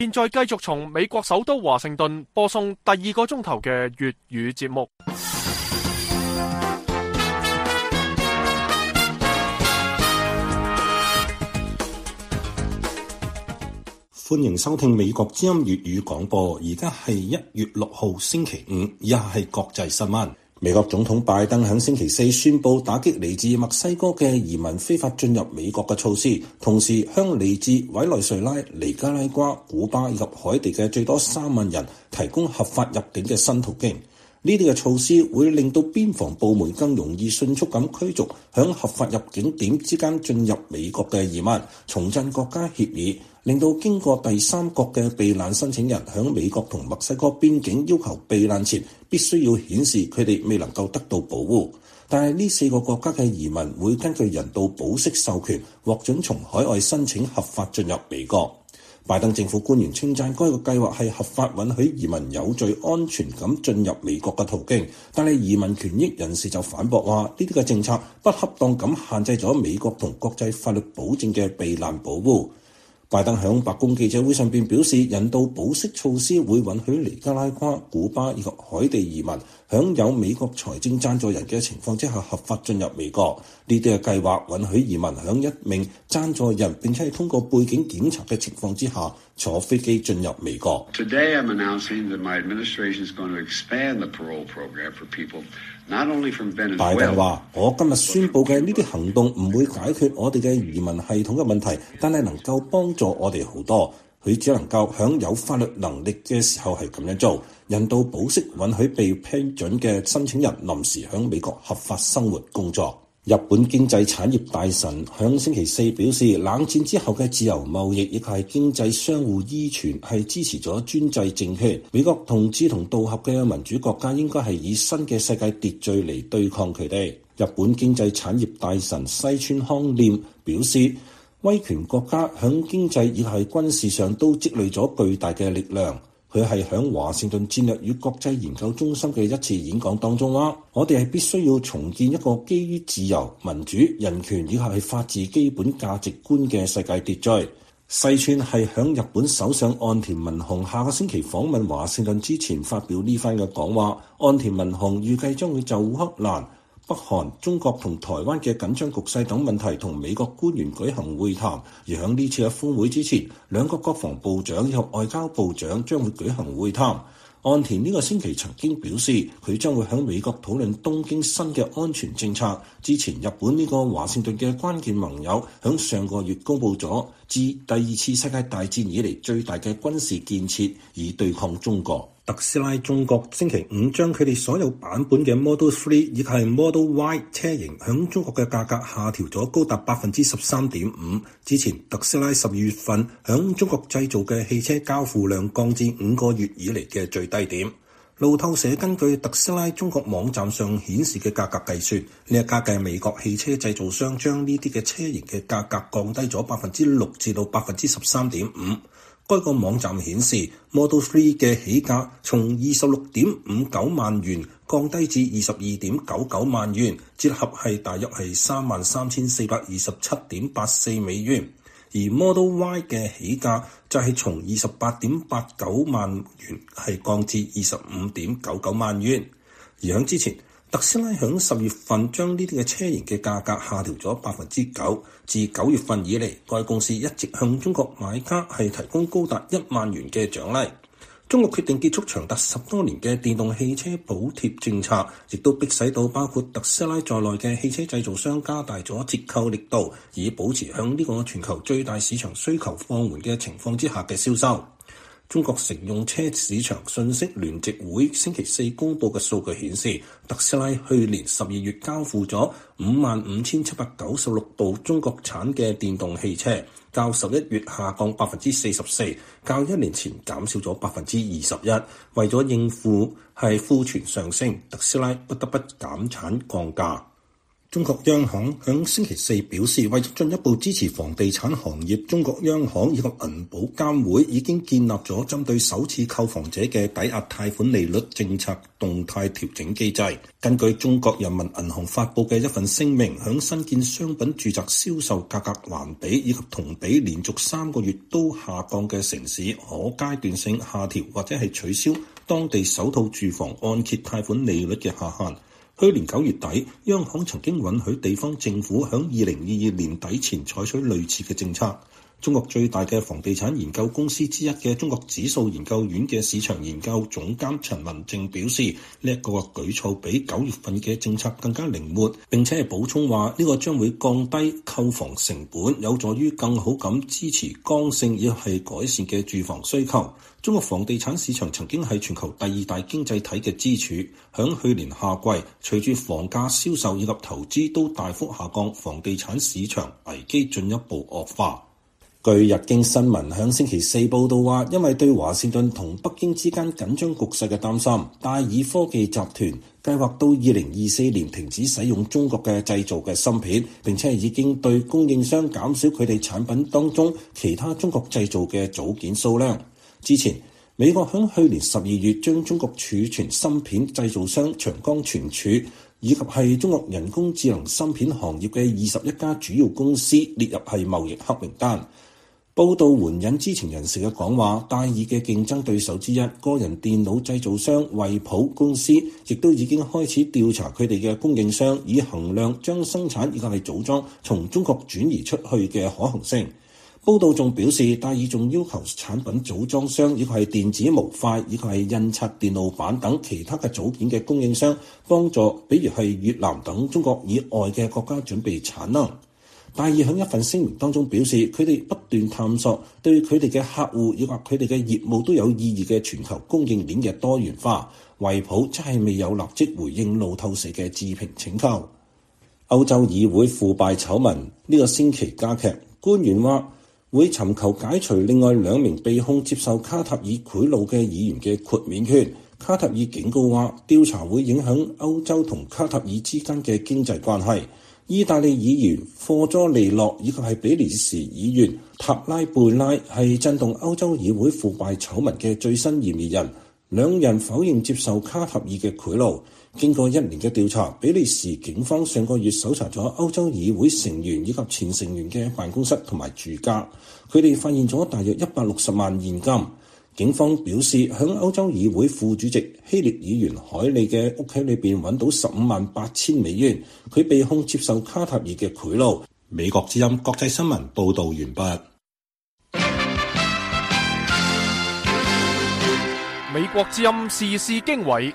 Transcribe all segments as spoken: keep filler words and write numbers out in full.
現在繼續從美國首都華盛頓播送第二個鐘頭嘅粵語節目。 歡迎收聽美國之音粵語廣播，而家係一月六號星期五，以下係國際新聞。美國總統拜登喺星期四宣布打擊嚟自墨西哥嘅移民非法進入美國嘅措施，同時向嚟自委內瑞拉、尼加拉瓜、古巴以及海地嘅最多三萬人提供合法入境嘅新途徑。呢啲嘅措施會令到邊防部門更容易迅速咁驅逐響合法入境點之間進入美國嘅移民，重振國家協議，令到經過第三國嘅避難申請人響美國同墨西哥邊境要求避難前，必須要顯示佢哋未能夠得到保護。但係呢四個國家嘅移民會根據人道保釋授權，獲准從海外申請合法進入美國。拜登政府官員稱讚該個計劃係合法允許移民有序安全咁進入美國嘅途徑，但係移民權益人士就反駁話呢啲嘅政策不恰當咁限制咗美國同國際法律保證嘅避難保護。拜登喺白宮記者會上邊表示，人道保釋措施會允許尼加拉瓜、古巴以及海地移民享有美國財政贊助人嘅情況之下合法進入美國。呢啲嘅計劃允許移民響一名贊助人並且係通過背景檢查嘅情況之下坐飛機進入美國。 Today I'm announcing that my administration is going to expand the parole program for people not only from Venezuela。 拜登話：我今日宣布嘅呢啲行動唔會解決我哋嘅移民系統嘅問題，但係能夠幫助我哋好多。佢只能夠響有法律能力嘅時候係咁樣做。人道保釋允許被批准嘅申請人臨時響美國合法生活工作。日本經濟產業大臣響星期四表示，冷戰之後嘅自由貿易亦係經濟相互依存，係支持咗專制政權。美國同志同道合嘅民主國家應該係以新嘅世界秩序嚟對抗佢哋。日本經濟產業大臣西村康稔表示，威權國家響經濟亦係軍事上都積累咗巨大嘅力量。佢係響華盛頓戰略與國際研究中心嘅一次演講當中話：我哋係必須要重建一個基於自由、民主、人權以及係法治基本價值觀嘅世界秩序。西村係響日本首相岸田文雄下個星期訪問華盛頓之前發表呢番嘅講話。岸田文雄預計將會就烏克蘭、北韓、中國同台灣嘅緊張局勢等問題同美國官員舉行會談，而喺呢次嘅峰會之前，兩個國防部長以及外交部長將會舉行會談。岸田呢個星期曾經表示，佢將會喺美國討論東京新嘅安全政策。之前日本呢個華盛頓嘅關鍵盟友喺上個月公布咗自第二次世界大戰以嚟最大嘅軍事建設，以對抗中國。特斯拉中國星期五將佢哋所有版本嘅 Model 三以及係 Model Y 車型響中國嘅價格下調咗高達百分之十三點五。之前特斯拉十二月份響中國製造嘅汽車交付量降至五個月以嚟嘅最低點。路透社根據特斯拉中國網站上顯示嘅價格計算，呢一家嘅美國汽車製造商將呢啲嘅車型嘅價格降低咗百分之六至到百分之十三點五。該個網站顯示 Model 三嘅起價從二十六點五九萬元降低至二十二點九九萬元，折合係大約係三萬三千四百二十七點八四美元。而 Model Y 嘅起價就係從二十八點八九萬元係降至二十五點九九萬元。而喺之前，特斯拉響十月份將呢啲嘅車型嘅價格下調咗百分之九，自九月份以嚟，該公司一直向中國買家係提供高達一萬元嘅獎勵。中國決定結束長達十多年嘅電動汽車補貼政策，亦都迫使到包括特斯拉在內嘅汽車製造商加大咗折扣力度，以保持向呢個全球最大市場需求放緩嘅情況之下嘅銷售。中國乘用車市場信息聯席會星期四公佈嘅數據顯示，特斯拉去年十二月交付咗五萬五千七百九十六部中國產嘅電動汽車，較十一月下降百分之四十四，較一年前減少咗百分之二十一。為咗應付係庫存上升，特斯拉不得不減產降價。 中國央行響星期四表示，為咗進一步支持房地產行業，中國央行以及銀保監會已經建立咗針對首次購房者嘅抵押貸款利率政策動態調整機制。根據中國人民銀行發布嘅一份聲明，響新建商品住宅銷售價格環比以及同比連續三個月都下降嘅城市，可階段性下調或者係取消當地首套住房按揭貸款利率嘅下限。去年九月底，央行曾經允許地方政府響二零二二年底前採取類似嘅政策。中國最大嘅房地產研究公司之一嘅中國指數研究院嘅市場研究總監陳文正表示，呢一個舉措比九月份嘅政策更加靈活，並且係補充話呢個將會降低購房成本，有助於更好咁支持剛性亦係改善嘅住房需求。中國房地產市場曾經係全球第二大經濟體嘅支柱，響去年夏季，隨住房價、銷售以及投資都大幅下降，房地產市場危機進一步惡化。據日經新聞響星期四報道話，因為對華盛頓同北京之間緊張局勢嘅擔心，戴爾科技集團計劃到二零二四年停止使用中國嘅製造嘅芯片，並且已經對供應商減少佢哋產品當中其他中國製造嘅組件數量。之前，美國響去年十二月將中國儲存芯片製造商長江存儲以及係中國人工智能芯片行業嘅二十一家主要公司列入係貿易黑名單。報道援引知情人士嘅講話，戴爾嘅競爭對手之一個人電腦製造商惠普公司，亦都已經開始調查佢哋嘅供應商，以衡量將生產以及係組裝從中國轉移出去嘅可行性。報道仲表示，戴爾仲要求產品組裝商，以及係電子模塊，以及係印刷電路板等其他嘅組件嘅供應商，幫助比如係越南等中國以外嘅國家準備產能。戴爾喺一份聲明當中表示，佢哋不斷探索對佢哋嘅客戶以及佢哋嘅業務都有意義嘅全球供應鏈嘅多元化。惠普則係未有立即回應路透社嘅置評請求。歐洲議會腐敗醜聞呢個星期加劇，官員話會尋求解除另外兩名被控接受卡塔爾賄賂嘅議員嘅豁免權。卡塔爾警告話，調查會影響歐洲同卡塔爾之間嘅經濟關係。意大利議員科佐利諾以及係比利時議員塔拉貝拉係震動歐洲議會腐敗醜聞嘅最新嫌疑人，兩人否認接受卡塔爾嘅賄賂。經過一年嘅調查，比利時警方上個月搜查咗歐洲議會成員以及前成員嘅辦公室同埋住家，佢哋發現咗大約一百六十萬現金。警方表示，響歐洲議會副主席希臘議員海利嘅屋企裏邊揾到十五萬八千美元，佢被控接受卡塔爾嘅賄賂。美國之音國際新聞報道完畢。 美國之音時事經緯。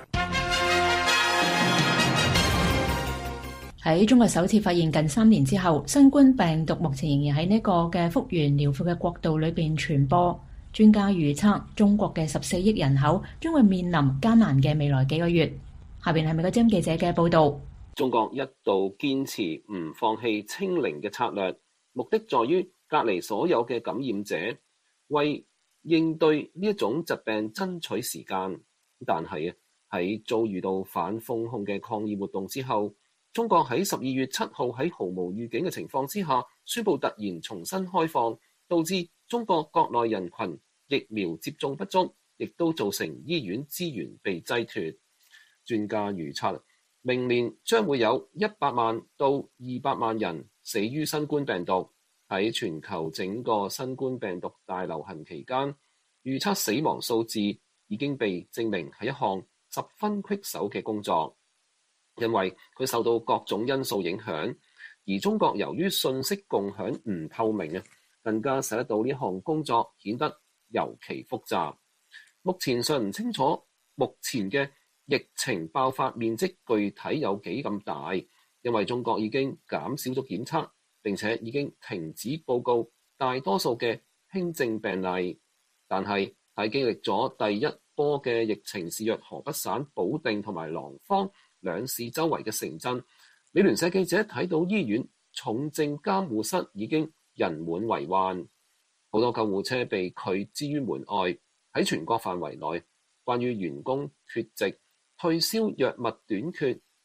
喺中國首次發現近三年之後，新冠病毒目前仍然喺呢個嘅復原療法嘅國度裏邊傳播。專家預測，中國嘅十四億人口將會面臨艱難嘅未來幾個月。下邊係美國之音記者嘅報導。 中國一度堅持唔放棄清零嘅策略，目的在於隔離所有嘅感染者，為應對呢一種疾病爭取時間。但係啊，喺遭遇到反封控嘅抗議活動之後，中國喺十二月七號喺毫無預警嘅情況之下，宣布突然重新開放，導致中國國內人群疫苗接種不足，亦都造成醫院資源被擠脫。專家預測，明年將會有一百萬到二百萬人死於新冠病毒。喺全球整個新冠病毒大流行期間，預測死亡數字已經被證明係一項十分棘手嘅工作，因為佢受到各種因素影響，而中國由於信息共享唔透明啊，更加使得到呢項工作顯得尤其複雜。目前尚唔清楚目前嘅疫情爆發面積具體有幾咁大，因為中國已經減少咗檢測，並且已經停止報告大多數嘅輕症病例。但係喺經歷咗第一波嘅疫情肆虐河北省保定同埋廊坊兩市周圍嘅城鎮，美聯社記者睇到醫院重症監護室已經人滿為患，好多救護車被拒之於門外。喺全國範圍內，關於員工缺席、退燒藥物短缺以及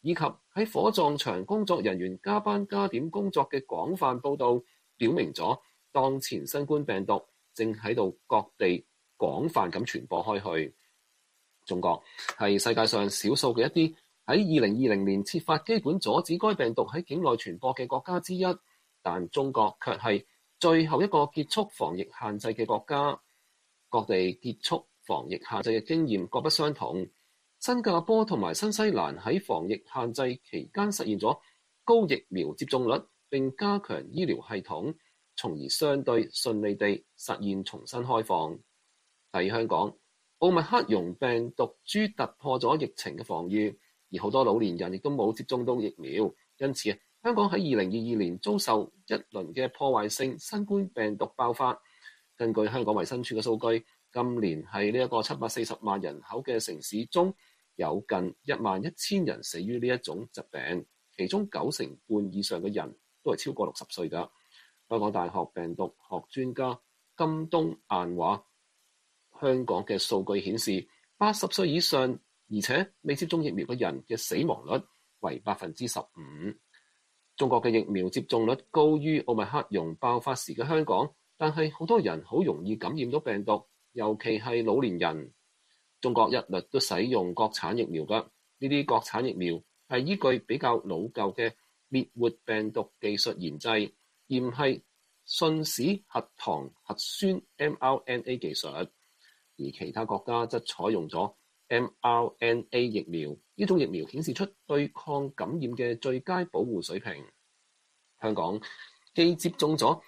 喺火葬場工作人員加班加點工作嘅廣泛報導，表明咗當前新冠病毒正喺度各地廣泛咁傳播開去。中國係世界上少數嘅一啲喺二零二零年設法基本阻止該病毒喺境內傳播嘅國家之一，但中國卻係最後一個結束防疫限制嘅國家。各地結束防疫限制嘅經驗各不相同。新加坡同埋新西蘭喺防疫限制期間實現咗高疫苗接種率，並加強醫療系統，從而相對順利地實現重新開放。喺香港，奧密克戎病毒株突破咗疫情嘅防禦，而好多老年人亦都冇接種到疫苗，因此香港喺二零二二年遭受一輪嘅破壞性新冠病毒爆發。根據香港衛生署嘅數據，今年係呢一個七百四十萬人口嘅城市中，有近一萬一千人死於呢一種疾病，其中九成半以上嘅人都係超過六十歲㗎。香港大學病毒學專家金冬雁話，香港嘅數據顯示，八十歲以上而且未接種疫苗嘅人嘅死亡率為百分之十五。中國嘅疫苗接種率高於奧密克戎爆發時嘅香港，但係好多人好容易感染到病毒，尤其係老年人。中國一律都使用國產疫苗㗎，呢啲國產疫苗係依據比較老舊嘅滅活病毒技術研製，而唔係信使核糖核酸 mRNA 技術。而其他國家則採用咗 mRNA 疫苗，呢種疫苗顯示出對抗感染嘅最佳保護水平。香港既接種咗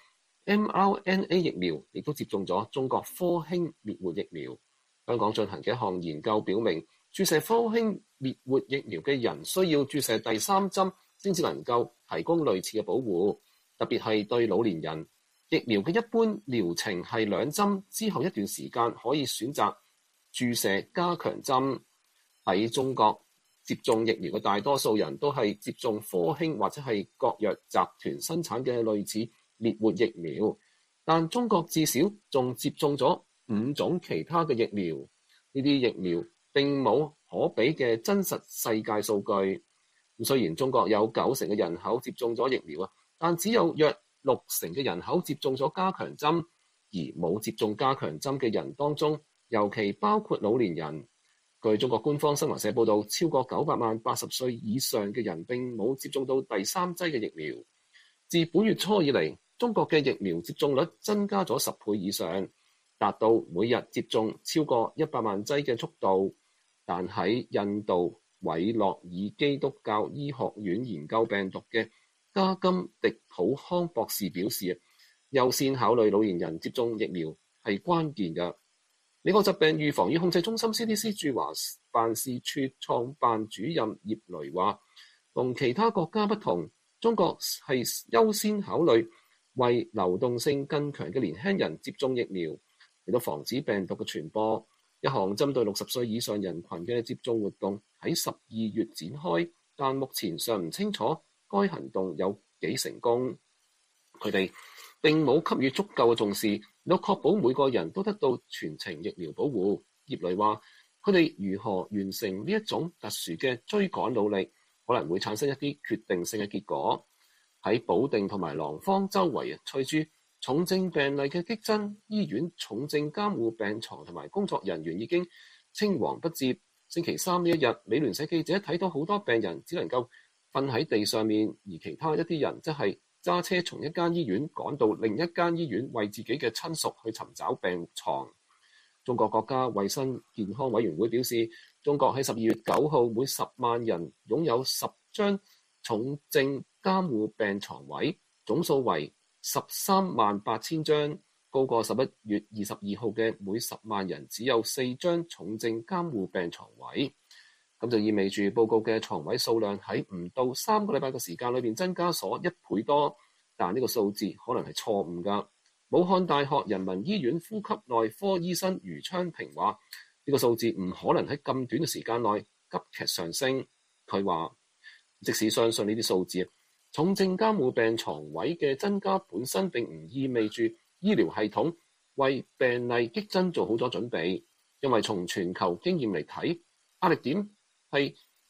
mRNA 疫苗，亦都接種咗中國科興滅活疫苗。香港進行嘅一項研究表明，注射科興滅活疫苗嘅人需要注射第三針先至能夠提供類似嘅保護，特別係對老年人。疫苗嘅一般療程係兩針，之後一段時間可以選擇注射加強針。喺中國接種疫苗嘅大多數人都係接種科興或者係國藥集團生產嘅類似滅活疫苗，但中國至少仲接種咗五種其他嘅疫苗。呢啲疫苗並冇可比嘅真實世界數據。咁雖然中國有九成嘅人口接種咗疫苗啊，但只有約六成嘅人口接種咗加強針，而冇接種加強針嘅人當中，尤其包括老年人。據中國官方新華社報導，超過九百萬八十歲以上嘅人並冇接種到第三劑嘅疫苗。自本月初以嚟，中國嘅疫苗接種率增加咗十倍以上，達到每日接種超過一百萬劑嘅速度。但喺印度韋諾爾基督教醫學院研究病毒嘅加金迪普康博士表示，優先考慮老年人接種疫苗係關鍵嘅。美國疾病預防與控制中心 C D C 駐華辦事處創辦主任葉雷話，同其他國家不同，中國係優先考慮為流動性更強嘅年輕人接種疫苗，嚟到防止病毒嘅傳播。一項針對六十歲以上人群嘅接種活動喺十二月展開，但目前尚唔清楚該行動有幾成功。佢哋並冇給予足夠嘅重視，嚟到確保每個人都得到全程疫苗保護。葉雷話：佢哋如何完成呢一種特殊嘅追趕努力，可能會產生一啲決定性嘅結果。喺保定同埋廊坊周圍啊，隨住重症病例嘅激增，醫院重症監護病床同埋工作人員已經青黃不接。星期三呢一日，美聯社記者睇到好多病人只能夠瞓喺地上面，而其他一啲人即係揸車從一間醫院趕到另一間醫院，為自己嘅親屬去尋找病床。中國國家衛生健康委員會表示，中國喺十二月九號每十萬人擁有十張重症監護病床位，總數為十三萬八千張，高過十一月二十二號嘅每十萬人只有四張重症監護病床位。咁就意味住報告嘅床位數量喺唔到三個禮拜嘅時間裏面增加咗一倍多，但呢個數字可能係錯誤㗎。武漢大學人民醫院呼吸內科醫生余昌平話：呢個數字唔可能喺咁短嘅時間內急劇上升。佢話：即使相信呢啲數字，重症監護病床位嘅增加本身並唔意味住醫療系統為病例激增做好咗準備，因為從全球經驗嚟睇，壓力點係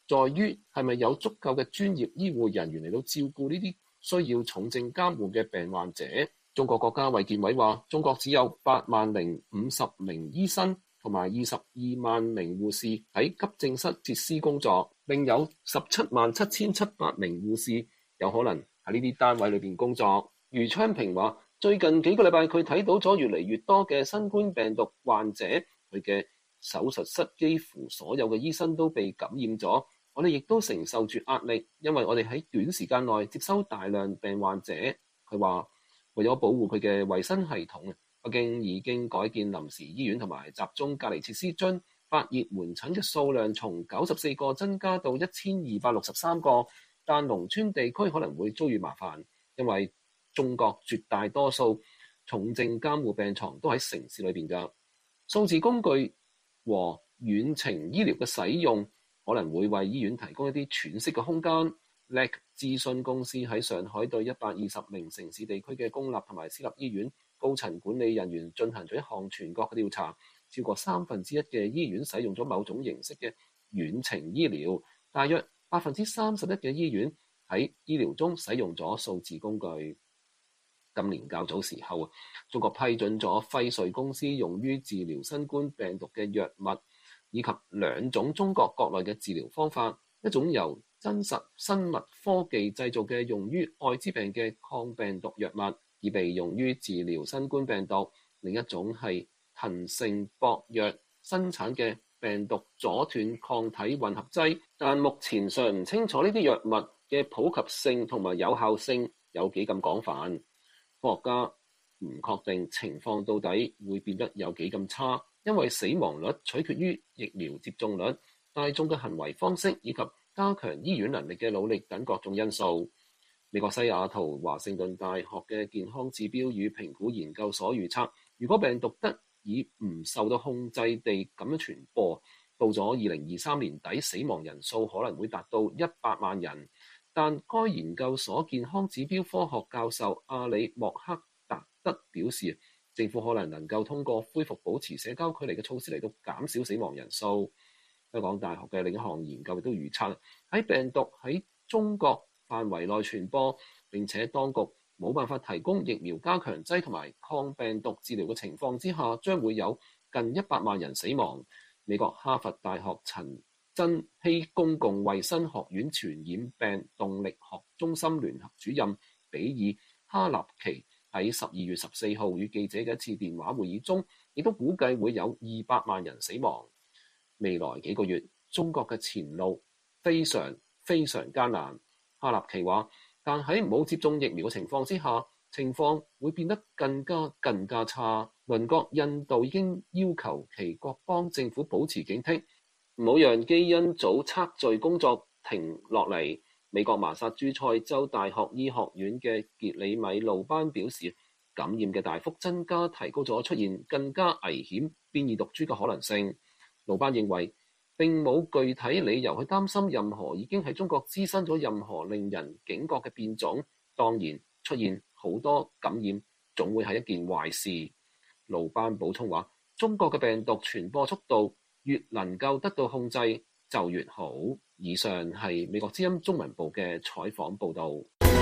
在於係咪有足夠嘅專業醫護人員嚟到照顧呢啲需要重症監護嘅病患者。中國國家衛健委話，中國只有八萬零五十名醫生同埋二十二萬名護士喺急症室設施工作，另有十七萬七千七百名護士有可能喺呢啲單位裏邊工作。余昌平話，最近幾個禮拜佢睇到咗越嚟越多嘅新冠病毒患者，佢嘅手術室幾乎所有嘅醫生都被感染咗，我哋亦都承受住壓力，因為我哋喺短時間內接收大量病患者。佢話為咗保護佢嘅衛生系統，北京已經改建臨時醫院同埋集中隔離設施，將發熱門診嘅數量從九十四個增加到一千二百六十三個，但農村地區可能會遭遇麻煩，因為中國絕大多數重症監護病床都喺城市裏邊㗎。數字工具和遠程醫療嘅使用可能會為醫院提供一啲喘息嘅空間。L E C 諮詢公司喺上海對一百二十名城市地區嘅公立同埋私立醫院高層管理人員進行咗一項全國嘅調查，超過三分之一嘅醫院使用咗某種形式嘅遠程醫療，大約百分之三十一嘅醫院喺醫療中使用咗數字工具。今年較早時候，中國批准咗輝瑞公司用於治療新冠病毒嘅藥物，以及兩種中國國內嘅治療方法，一種由真實生物科技製造嘅用於愛滋病嘅抗病毒藥物，以被用於治療新冠病毒；另一種係騰盛博藥生產嘅病毒阻斷抗體混合劑，但目前尚唔清楚呢啲藥物嘅普及性同埋有效性有幾咁廣泛。科學家唔確定情況到底會變得有幾咁差，因為死亡率取決於疫苗接種率、大眾嘅行為方式以及加強醫院能力嘅努力等各種因素。美國西雅圖華盛頓大學嘅健康指標與評估研究所預測，如果病毒得以唔受到控制地咁樣傳播，到咗二零二三年底，死亡人數可能會達到一百萬人。但該研究所健康指標科學教授阿里莫克達德表示，政府可能能夠通過恢復保持社交距離嘅措施嚟到減少死亡人數。香港大學嘅另一項研究亦都預測，喺病毒喺中國範圍內傳播，並且當局冇辦法提供疫苗加強劑同埋抗病毒治療嘅情況之下，將會有近一百萬人死亡。美國哈佛大學陳珍希公共衛生學院傳染病動力學中心聯合主任比爾哈納奇喺十二月十四號與記者嘅一次電話會議中，亦都估計會有二百萬人死亡。未來幾個月，中國嘅前路非常非常艱難。哈納奇話，但喺冇接種疫苗嘅情況之下，情況會變得更加更加差。鄰國印度已經要求其各邦政府保持警惕，唔好讓基因組測序工作停落嚟。美國麻薩諸塞州大學醫學院嘅傑里米路班表示，感染嘅大幅增加提高咗出現更加危險變異毒株嘅可能性。路班認為並冇具體理由去擔心任何已經喺中國滋生咗任何令人警覺嘅變種。當然，出現好多感染總會係一件壞事。路班補充話，中國嘅病毒傳播速度越能夠得到控制就越好。以上係美國之音中文部嘅採訪報導。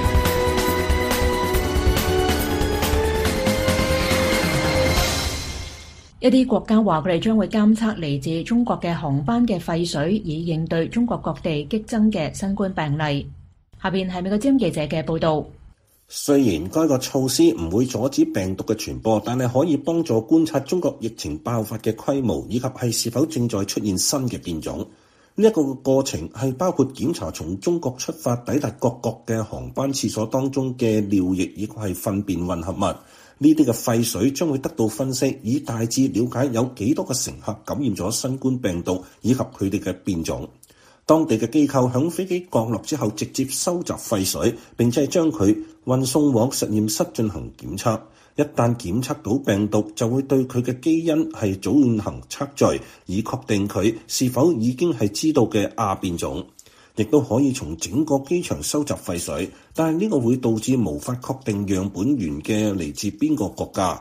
一啲國家話佢哋將會監測嚟自中國嘅航班嘅廢水，以應對中國各地激增嘅新冠病例。下邊係美國之音記者嘅報導。 雖然該個措施唔會阻止病毒嘅傳播，但係可以幫助觀察中國疫情爆發嘅規模，以及係是否正在出現新嘅變種。呢一個過程係包括檢查從中國出發抵達各國嘅航班廁所當中嘅尿液以及係糞便混合物。呢啲嘅廢水將會得到分析，以大致了解有幾多個乘客感染咗新冠病毒以及佢哋嘅變種。當地嘅機構響飛機降落之後，直接收集廢水，並且係將佢運送往實驗室進行檢測。一旦檢測到病毒，就會對佢嘅基因係進行測序，以確定佢是否已經係知道嘅亞變種。亦都可以從整個機場收集廢水，但係呢個會導致無法確定樣本源嘅嚟自邊個國家。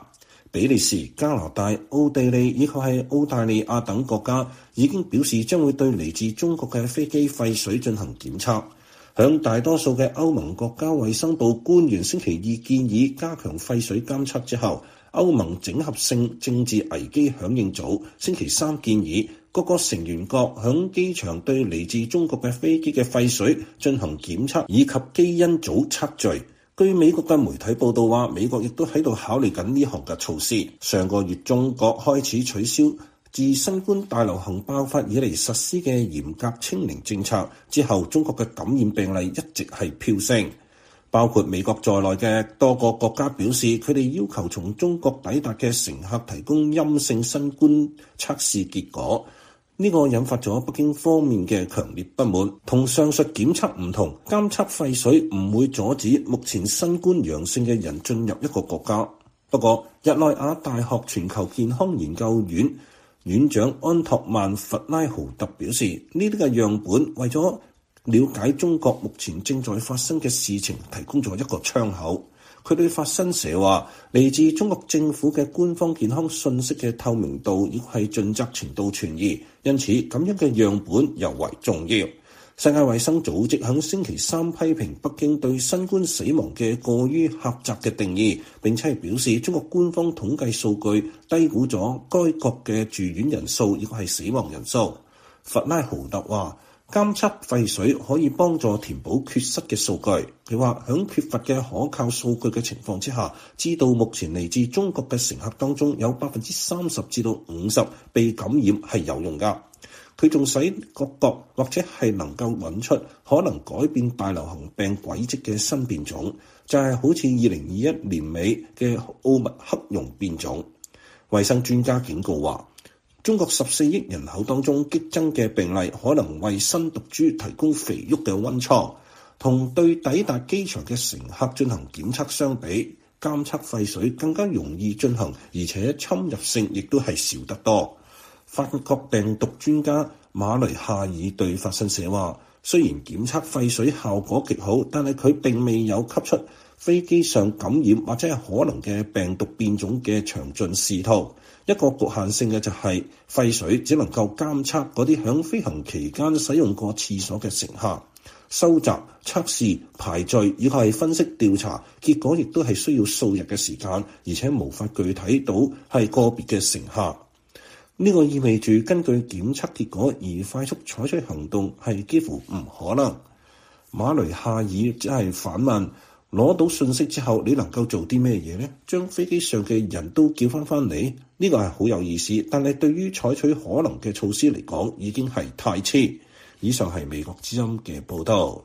比利時、加拿大、奧地利以及係澳大利亞等國家已經表示將會對嚟自中國嘅飛機廢水進行檢測。響大多數嘅歐盟國家衛生部官員星期二建議加強廢水監測之後，歐盟整合性政治危機響應組星期三建議各個成員國響機場對嚟自中國嘅飛機嘅廢水進行檢測以及基因組測序。據美國嘅媒體報道話，美國亦都喺度考慮緊呢項嘅措施。上個月中國開始取消自新冠大流行爆發以嚟實施嘅嚴格清零政策之後，中國嘅感染病例一直係飆升。包括美國在內嘅多個國家表示，佢哋要求從中國抵達嘅乘客提供陰性新冠測試結果。呢個引發咗北京方面嘅強烈不滿。同上述檢測唔同，監測廢水唔會阻止目前新冠陽性嘅人進入一個國家。不過，日內瓦大學全球健康研究院院長安托曼·弗拉豪特表示，呢啲嘅樣本為咗了解中國目前正在發生嘅事情提供咗一個窗口。佢對法新社話，嚟自中國政府嘅官方健康信息嘅透明度亦係盡責程度存疑，因此咁樣嘅樣本尤為重要。世界衛生組織喺星期三批評北京對新冠死亡嘅過於狹窄嘅定義，並且係表示中國官方統計數據低估咗該國嘅住院人數亦係死亡人數。弗拉豪特話，監測廢水可以幫助填補缺失嘅數據。佢話喺缺乏嘅可靠數據嘅情況之下，知道目前嚟自中國嘅乘客當中有百分之三十至到五十被感染係有用㗎。佢仲使各國或者係能夠揾出可能改變大流行病軌跡嘅新變種，就係、是、好似二零二一年尾嘅奧密克戎變種。衛生專家警告話，中國十四億人口當中激增嘅病例可能為新毒株提供肥沃嘅溫床，同對抵達機場嘅乘客進行檢測相比，監測廢水更加容易進行，而且侵入性亦都係少得多。法國病毒專家馬雷夏爾對法新社話，雖然檢測廢水效果極好，但係佢並未有給出飛機上感染或者係可能嘅病毒變種嘅詳盡視圖。一個局限性嘅就係廢水只能夠監測嗰啲響飛行期間使用過廁所嘅乘客，收集、測試、排序以及係分析調查，結果亦都係需要數日嘅時間，而且無法具體到係個別嘅乘客。呢個意味住根據檢測結果而快速採取行動係幾乎唔可能。馬雷夏爾只係反問，攞到信息之後你能夠做啲咩嘢呢？將飛機上嘅人都叫翻翻嚟？呢個係好有意思，但係對於採取可能嘅措施嚟講已經係太遲。以上係美國之音嘅報道。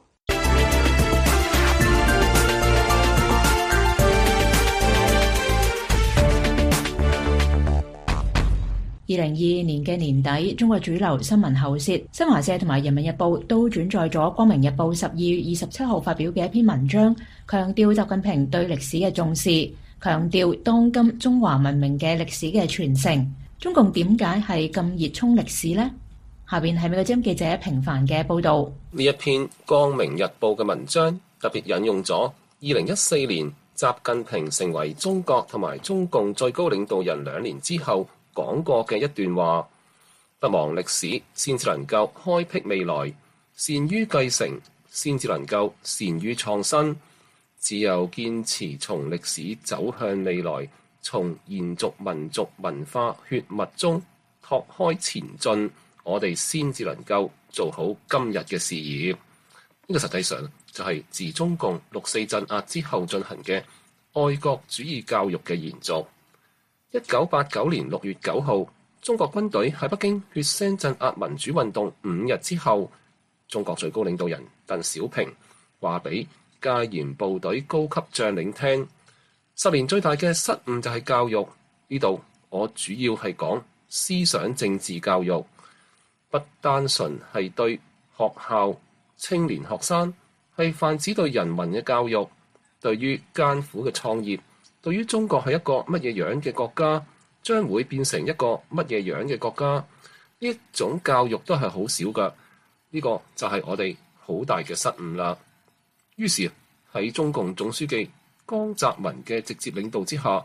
二零二二年嘅年底，中國主流新聞喉舌新華社同埋人民日報都轉載咗光明日報十二月二十七號發表嘅一篇文章，強調習近平對歷史嘅重視，強調當今中華文明嘅歷史嘅傳承。中共點解係咁熱衷歷史呢？下邊係美國之音記者平凡嘅報道。 呢一篇光明日報嘅文章特別引用咗二零一四年習近平成為中國同埋中共最高領導人兩年之後講過嘅一段話，不忘歷史先至能夠開闢未來，善於繼承先至能夠善於創新。只有堅持從歷史走向未來，從延續民族文化血脈中拓開前進，我哋先至能夠做好今日嘅事業。呢、這個實際上就係自中共六四鎮壓之後進行嘅愛國主義教育嘅延續。一九八九年六月九號，中國軍隊喺北京血腥鎮壓民主運動五日之後，中國最高領導人鄧小平話俾戒嚴部隊高級將領聽，十年最大嘅失誤就係教育。呢度我主要係講思想政治教育，不單純係對學校、青年學生，係泛指對人民嘅教育，對於艱苦嘅創業，對於中國係一個乜嘢樣嘅國家，將會變成一個乜嘢樣嘅國家，呢種教育都係好少㗎。呢個就係我哋好大嘅失誤啦。於是喺中共總書記江澤民嘅直接領導之下，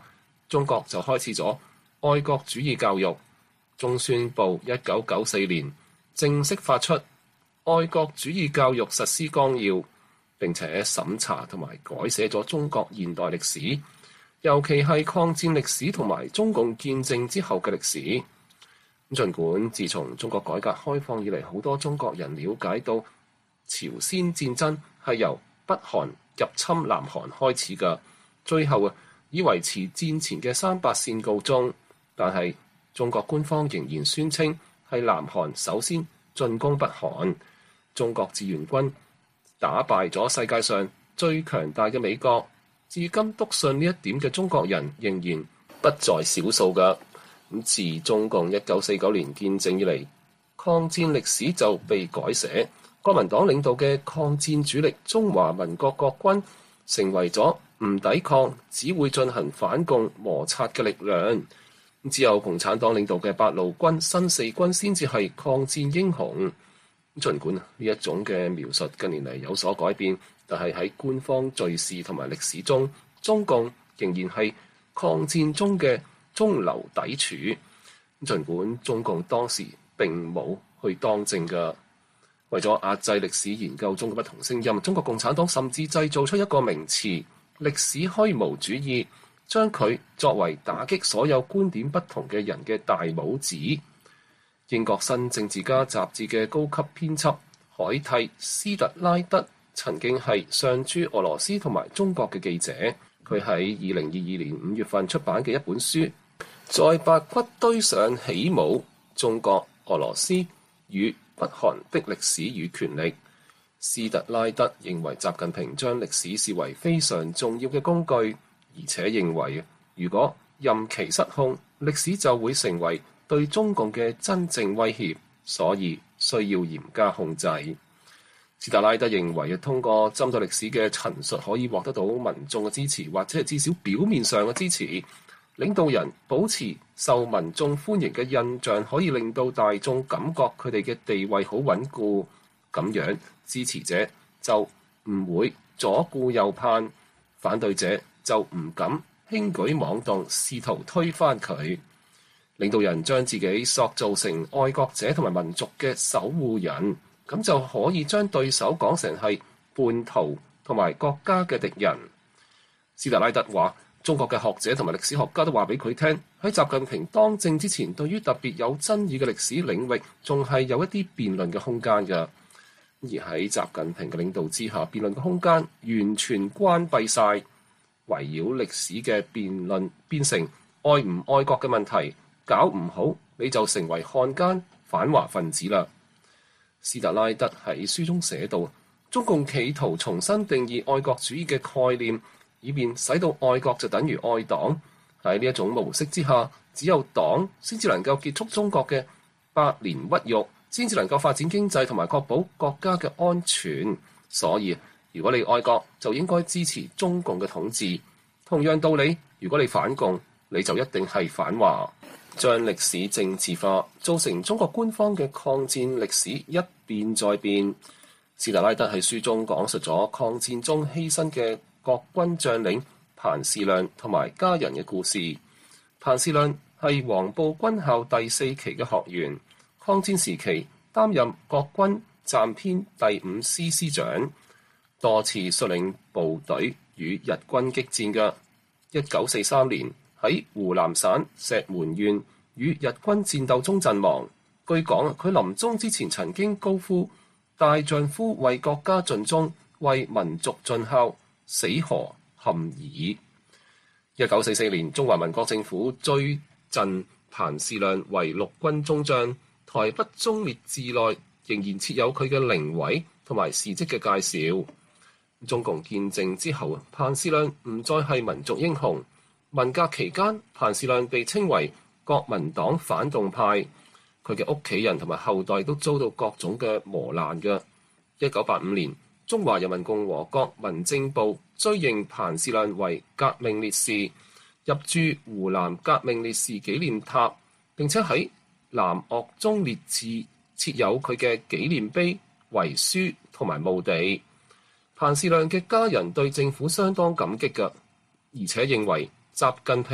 中國就開始咗愛國主義教育。中宣部一九九四年正式發出《愛國主義教育實施綱要》，並且審查同埋改寫咗中國現代歷史，尤其係抗戰歷史同埋中共建政之後嘅歷史。儘管自從中國改革開放以嚟，好多中國人了解到朝鮮戰爭係由北韓入侵南韓開始嘅，最後啊以維持戰前嘅三八線告終，但係中國官方仍然宣稱係南韓首先進攻北韓，中國志願軍打敗咗世界上最強大嘅美國。至今篤信呢一點嘅中國人仍然不在少數㗎。咁自中共一九四九年建政以嚟，抗戰歷史就被改寫，國民黨領導嘅抗戰主力中華民國國軍成為咗唔抵抗，只會進行反共摩擦嘅力量。只有共產黨領導嘅八路軍、新四軍先至係抗戰英雄。儘管呢一種嘅描述近年嚟有所改變，但係喺官方敘事同埋歷史中，中共仍然係抗戰中嘅中流砥柱。儘管中共當時並冇去當政嘅，為咗壓制歷史研究中嘅不同聲音，中國共產黨甚至製造出一個名詞——歷史虛無主義，將佢作為打擊所有觀點不同嘅人嘅大帽子。英國新政治家雜誌嘅高級編輯海蒂斯特拉德曾經係上駐俄羅斯同埋中國嘅記者，佢喺二零二二年五月份出版嘅一本書《在白骨堆上起舞：中國、俄羅斯與北韓的歷史與權力》。斯特拉德認為習近平將歷史視為非常重要嘅工具，而且認為如果任其失控，歷史就會成為對中共嘅真正威脅，所以需要嚴加控制。斯特拉德認為，通過針對歷史嘅陳述可以獲得到民眾嘅支持，或者係至少表面上嘅支持。領導人保持受民眾歡迎嘅印象，可以令到大眾感覺佢哋嘅地位好穩固，咁樣支持者就唔會左顧右盼，反對者就唔敢輕舉妄動，試圖推翻佢。領導人將自己塑造成愛國者同埋民族嘅守護人，咁就可以將對手講成係叛徒同埋國家嘅敵人。斯特拉德話，中國嘅學者同埋歷史學家都話俾佢聽，喺習近平當政之前，對於特別有爭議嘅歷史領域，仲係有一啲辯論嘅空間㗎。而喺習近平嘅領導之下，辯論嘅空間完全關閉晒，圍繞歷史嘅辯論變成愛唔愛國嘅問題。搞唔好你就成為漢奸反華分子啦。斯特拉德喺書中寫道，中共企圖重新定義愛國主義嘅概念，以便使到愛國就等於愛黨。喺呢一種模式之下，只有黨先至能夠結束中國嘅百年屈辱，先至能夠發展經濟同埋確保國家嘅安全。所以如果你愛國，就應該支持中共嘅統治。同樣道理，如果你反共，你就一定係反華。將歷史政治化，造成中國官方嘅抗戰歷史一變再變。斯特拉德喺書中講述咗抗戰中犧牲嘅國軍將領彭士亮同埋家人嘅故事。彭士亮係黃埔軍校第四期嘅學員，抗戰時期擔任國軍暫編第五師師長，多次率領部隊與日軍激戰嘅。一九四三年，喺湖南省石門縣與日軍戰鬥中陣亡。據講，佢臨終之前曾經高呼大丈夫為國家盡忠，為民族盡孝，死何憾矣。一九四四年，中華民國政府追贈彭士亮為陸軍中將，台北忠烈祠內仍然設有佢嘅靈位同埋事蹟嘅介紹。中共建政之後，彭士亮唔再係民族英雄。文革期間，彭士亮被稱為國民黨反動派，佢嘅屋企人同埋後代都遭到各種嘅磨難嘅。一九八五年，中華人民共和國民政部追認彭士亮為革命烈士，入駐湖南革命烈士紀念塔，並且喺南岳忠烈祠設有佢嘅紀念碑、遺書同埋墓地。彭士亮嘅家人對政府相當感激嘅，而且認為習近平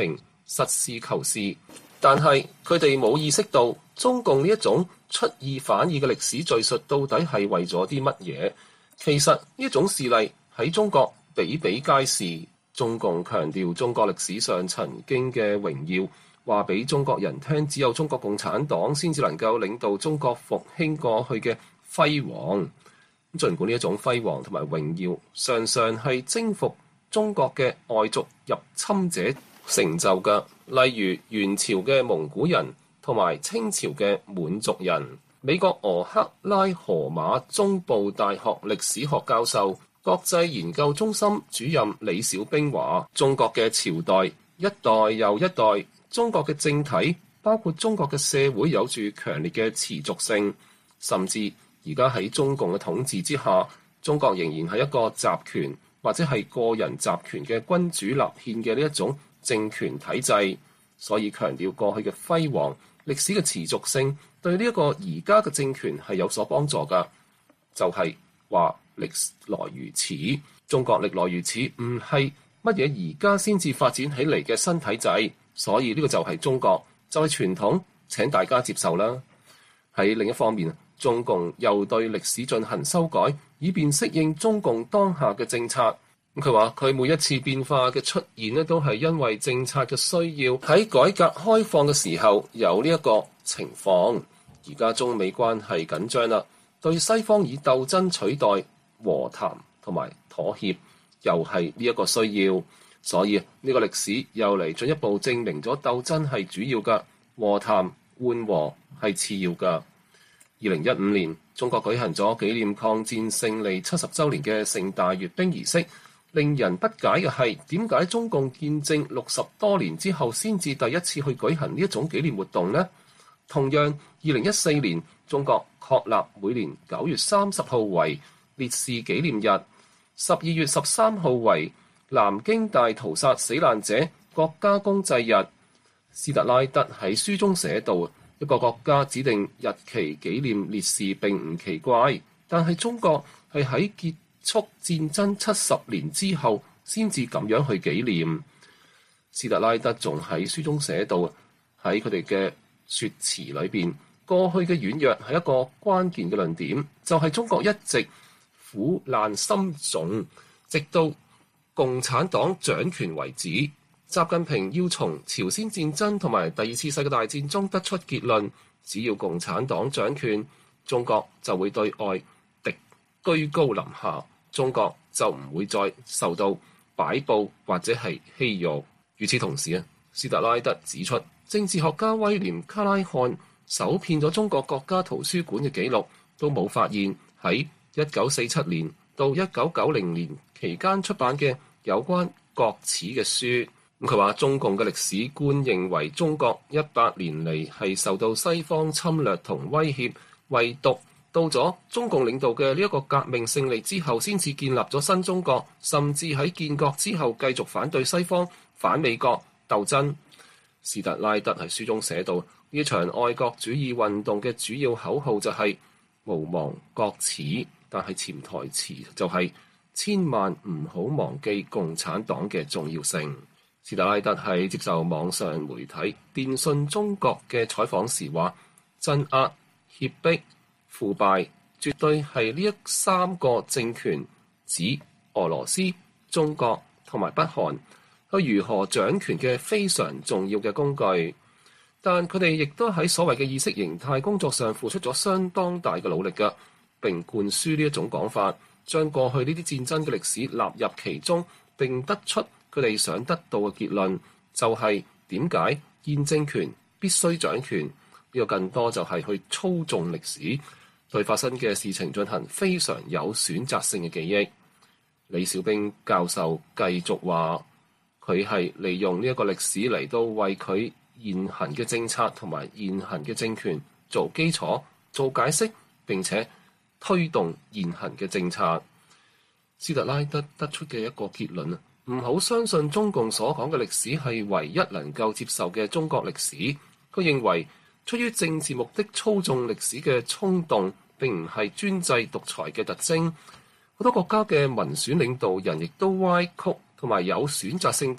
實事求是，但係佢哋冇意識到中共呢一種出爾反爾嘅歷史敘述到底係為咗啲乜嘢？其實呢一種事例喺中國比比皆是。中共強調中國歷史上曾經嘅榮耀，話俾中國人聽，只有中國共產黨先至能夠領導中國復興過去嘅輝煌。儘管呢一種輝煌同埋榮耀常常係征服中國嘅外族入侵者成就嘅，例如元朝嘅蒙古人同埋清朝嘅滿族人。美國俄克拉荷馬中部大學歷史學教授、國際研究中心主任李小兵話：中國嘅朝代一代又一代，中國嘅政體包括中國嘅社會有住強烈嘅持續性，甚至而家喺中共嘅統治之下，中國仍然係一個集權或者係個人集權嘅君主立憲嘅呢一種政權體制，所以強調過去嘅輝煌歷史嘅持續性對呢一個而家嘅政權係有所幫助㗎，就係話歷來如此，中國歷來如此，唔係乜嘢而家先至發展起嚟嘅新體制，所以呢個就係中國，就係傳統，請大家接受啦。喺另一方面，中共又對歷史進行修改，以便適應中共當下嘅政策。佢話佢每一次變化嘅出現呢，都係因為政策嘅需要，喺改革開放嘅時候有呢一個情況。而家中美關係緊張啦，對西方以鬥爭取代和談同埋妥協，又係呢一個需要，所以呢個歷史又嚟進一步證明咗鬥爭係主要嘅，和談緩和係次要嘅。二零一五年，中國舉行咗紀念抗戰勝利七十週年嘅盛大閱兵儀式。令人不解嘅係，點解中共建政六十多年之後先至第一次去舉行呢一種紀念活動呢？同樣，二零一四年中國確立每年九月三十號為烈士紀念日，十二月十三號為南京大屠殺死難者國家公祭日。斯特拉德喺書中寫道：一個國家指定日期紀念烈士並唔奇怪，但係中國係喺結束戰爭七十年之後先至咁樣去紀念。斯特拉德仲喺書中寫到，喺佢哋嘅說辭裏邊，過去嘅軟弱係一個關鍵嘅論點，就係、是、中國一直苦難深重，直到共產黨掌權為止。習近平要從朝鮮戰爭同埋第二次世界大戰中得出結論，只要共產黨掌權，中國就會對外敵居高臨下，中國就唔會再受到擺佈或者係欺辱。與此同時啊，斯特拉德指出，政治學家威廉卡拉漢搜遍咗中國國家圖書館嘅記錄，都冇發現喺一九四七年到一九九零年期間出版嘅有關國恥嘅書。咁佢話中共嘅歷史觀認為中國一百年嚟係受到西方侵略同威脅，唯獨到咗中共領導嘅呢一個革命勝利之後，先至建立咗新中國，甚至喺建國之後繼續反對西方、反美國鬥爭。斯特拉德喺書中寫到，呢場愛國主義運動嘅主要口號就係無忘國恥，但係潛台詞就係千萬唔好忘記共產黨嘅重要性。斯特拉德喺接受網上媒體電訊中國嘅採訪時話，鎮壓、脅迫、腐敗絕對係呢一三個政權，指俄羅斯、中國同埋北韓去如何掌權嘅非常重要嘅工具。但佢哋亦都喺所謂嘅意識形態工作上付出咗相當大嘅努力㗎，並灌輸呢一種講法，將過去呢啲戰爭嘅歷史納入其中，並得出佢哋想得到嘅結論，就係點解現政權必須掌權。呢個更多就係去操縱歷史，對發生嘅事情進行非常有選擇性嘅記憶。李小兵教授繼續話，佢係利用呢一個歷史嚟到為佢現行嘅政策同埋現行嘅政權做基礎、做解釋，並且推動現行嘅政策。斯特拉德得出嘅一個結論啊，唔好相信中共所講嘅歷史係唯一能夠接受嘅中國歷史。佢認為出於政治目的操縱歷史嘅衝動並唔係專制獨裁嘅特徵。好多國家嘅民選領導人亦都歪曲同埋有選擇性地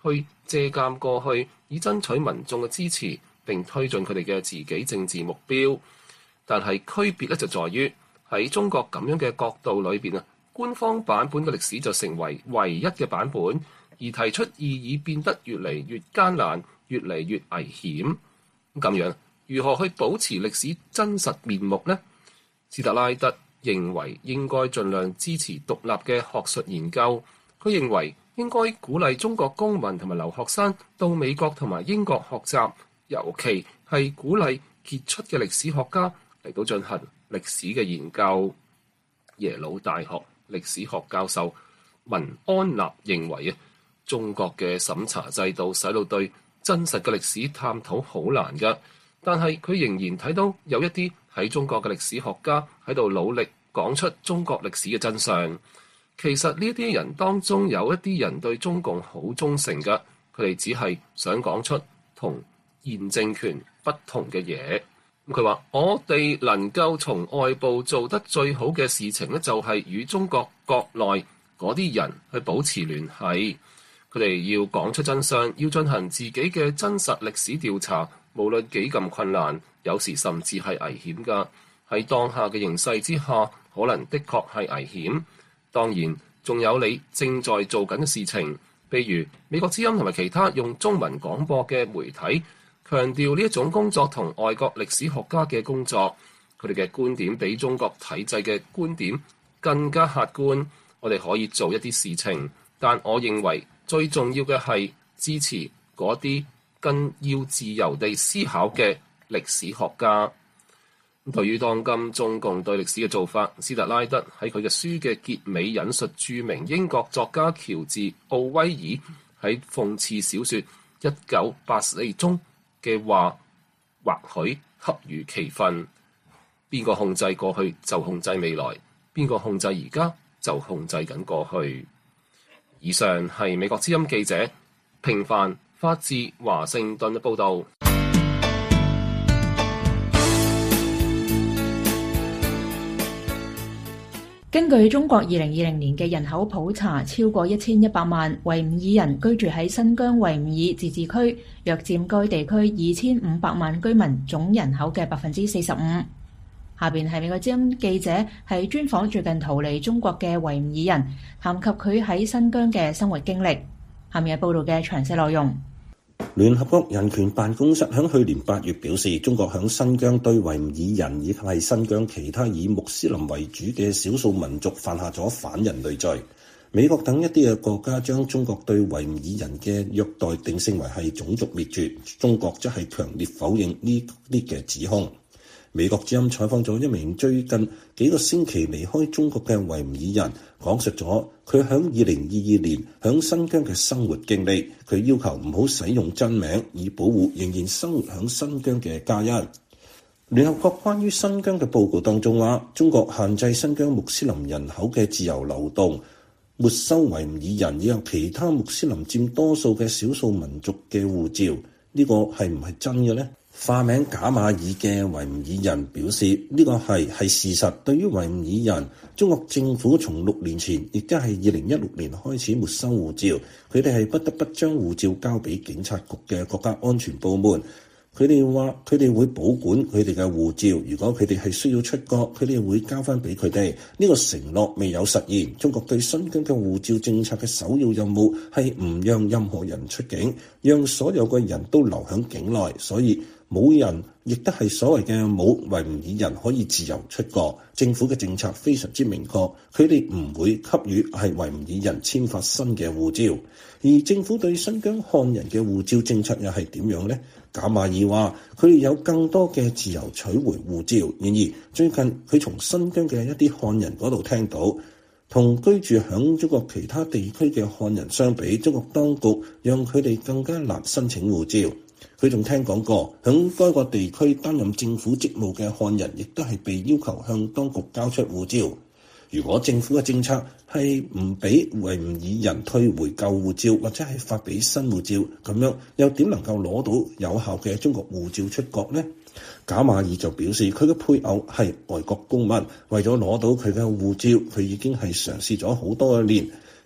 去借鑑過去，以爭取民眾嘅支持，並推進佢哋嘅自己政治目標。但係區別咧就在於喺中國咁樣嘅角度裏邊啊，官方版本嘅歷史就成為唯一嘅版本，而提出意義變得越嚟越艱難，越嚟越危險。咁樣如何去保持歷史真實面目呢？斯特拉德認為應該盡量支持獨立嘅學術研究。佢認為應該鼓勵中國公民同埋留學生到美國同埋英國學習，尤其係鼓勵傑出嘅歷史學家嚟到進行歷史嘅研究。耶魯大學歷史學教授文安納認為啊，中國嘅審查制度使到對真實嘅歷史探討好難㗎，但係佢仍然睇到有一啲喺中國嘅歷史學家喺度努力講出中國歷史嘅真相。其實呢啲人當中有一啲人對中共好忠誠㗎，佢哋只係想講出同現政權不同嘅嘢。佢話：我哋能夠從外部做得最好嘅事情咧，就係與中國國內嗰啲人去保持聯繫。佢哋要講出真相，要進行自己嘅真實歷史調查，無論幾咁困難，有時甚至係危險㗎。喺當下嘅形勢之下，可能的確係危險。當然，仲有你正在做緊嘅事情，譬如美國之音同埋其他用中文廣播嘅媒體，強調呢一種工作同外國歷史學家嘅工作，佢哋嘅觀點比中國體制嘅觀點更加客觀。我哋可以做一啲事情，但我認為最重要嘅係支持嗰啲更要自由地思考嘅歷史學家。對於當今中共對歷史嘅做法，斯特拉德喺佢嘅書嘅結尾引述著名英國作家喬治·奧威爾喺諷刺小說《一九八四》中嘅話，或許恰如其分。邊個控制過去就控制未來，邊個控制而家就控制緊過去。以上係美國之音記者平凡發自華盛頓嘅報導。 根據中國二零二零年嘅人口普查，超過一千一百萬維吾爾人居住喺新疆維吾爾自治區，約佔該地區二千五百萬居民總人口嘅百分之四十五。下邊係美國之音記者係專訪最近逃離中國嘅維吾爾人，談及佢喺新疆嘅生活經歷。下面係報道嘅詳細內容。 聯合國人權辦公室喺去年八月表示，中國響新疆對維吾爾人以及係新疆其他以穆斯林為主嘅少數民族犯下咗反人類罪。美國等一啲嘅國家將中國對維吾爾人嘅虐待定性為係種族滅絕，中國則係強烈否認呢啲嘅指控。美國之音採訪咗一名最近幾個星期離開中國嘅維吾爾人，講述咗佢響二零二二年響新疆嘅生活經歷。佢要求唔好使用真名，以保護仍然生活響新疆嘅家人。聯合國關於新疆嘅報告當中話，中國限制新疆穆斯林人口嘅自由流動，沒收維吾爾人以及其他穆斯林佔多數嘅少數民族嘅護照。呢個係唔係真嘅呢？化名賈馬爾嘅維吾爾人表示，呢個係係事實。對於維吾爾人，中國政府從六年前，亦即係二零一六年開始沒收護照，佢哋係不得不將護照交俾警察局嘅國家安全部門。佢哋話佢哋會保管佢哋嘅護照，如果佢哋係需要出國，佢哋會交翻俾佢哋。呢個承諾未有實現。中國對新疆嘅護照政策嘅首要任務係唔讓任何人出境，讓所有嘅人都留喺境內，所以冇人，亦都係所謂嘅冇維吾爾人可以自由出國。政府嘅政策非常之明確，佢哋唔會給予係維吾爾人簽發新嘅護照。而政府對新疆漢人嘅護照政策又係點樣呢？賈馬爾話佢哋有更多嘅自由取回護照。然而最近佢從新疆嘅一啲漢人嗰度聽到，同居住響中國其他地區嘅漢人相比，中國當局讓佢哋更加難申請護照。佢仲聽講過，響該個地區擔任政府職務嘅漢人，亦都係被要求向當局交出護照。如果政府嘅政策係唔俾維吾爾人退回舊護照，或者係發俾新護照，咁樣又點能夠攞到有效嘅中國護照出國呢？賈馬爾就表示，佢嘅配偶係外國公民，為咗攞到佢嘅護照，佢已經係嘗試咗好多年。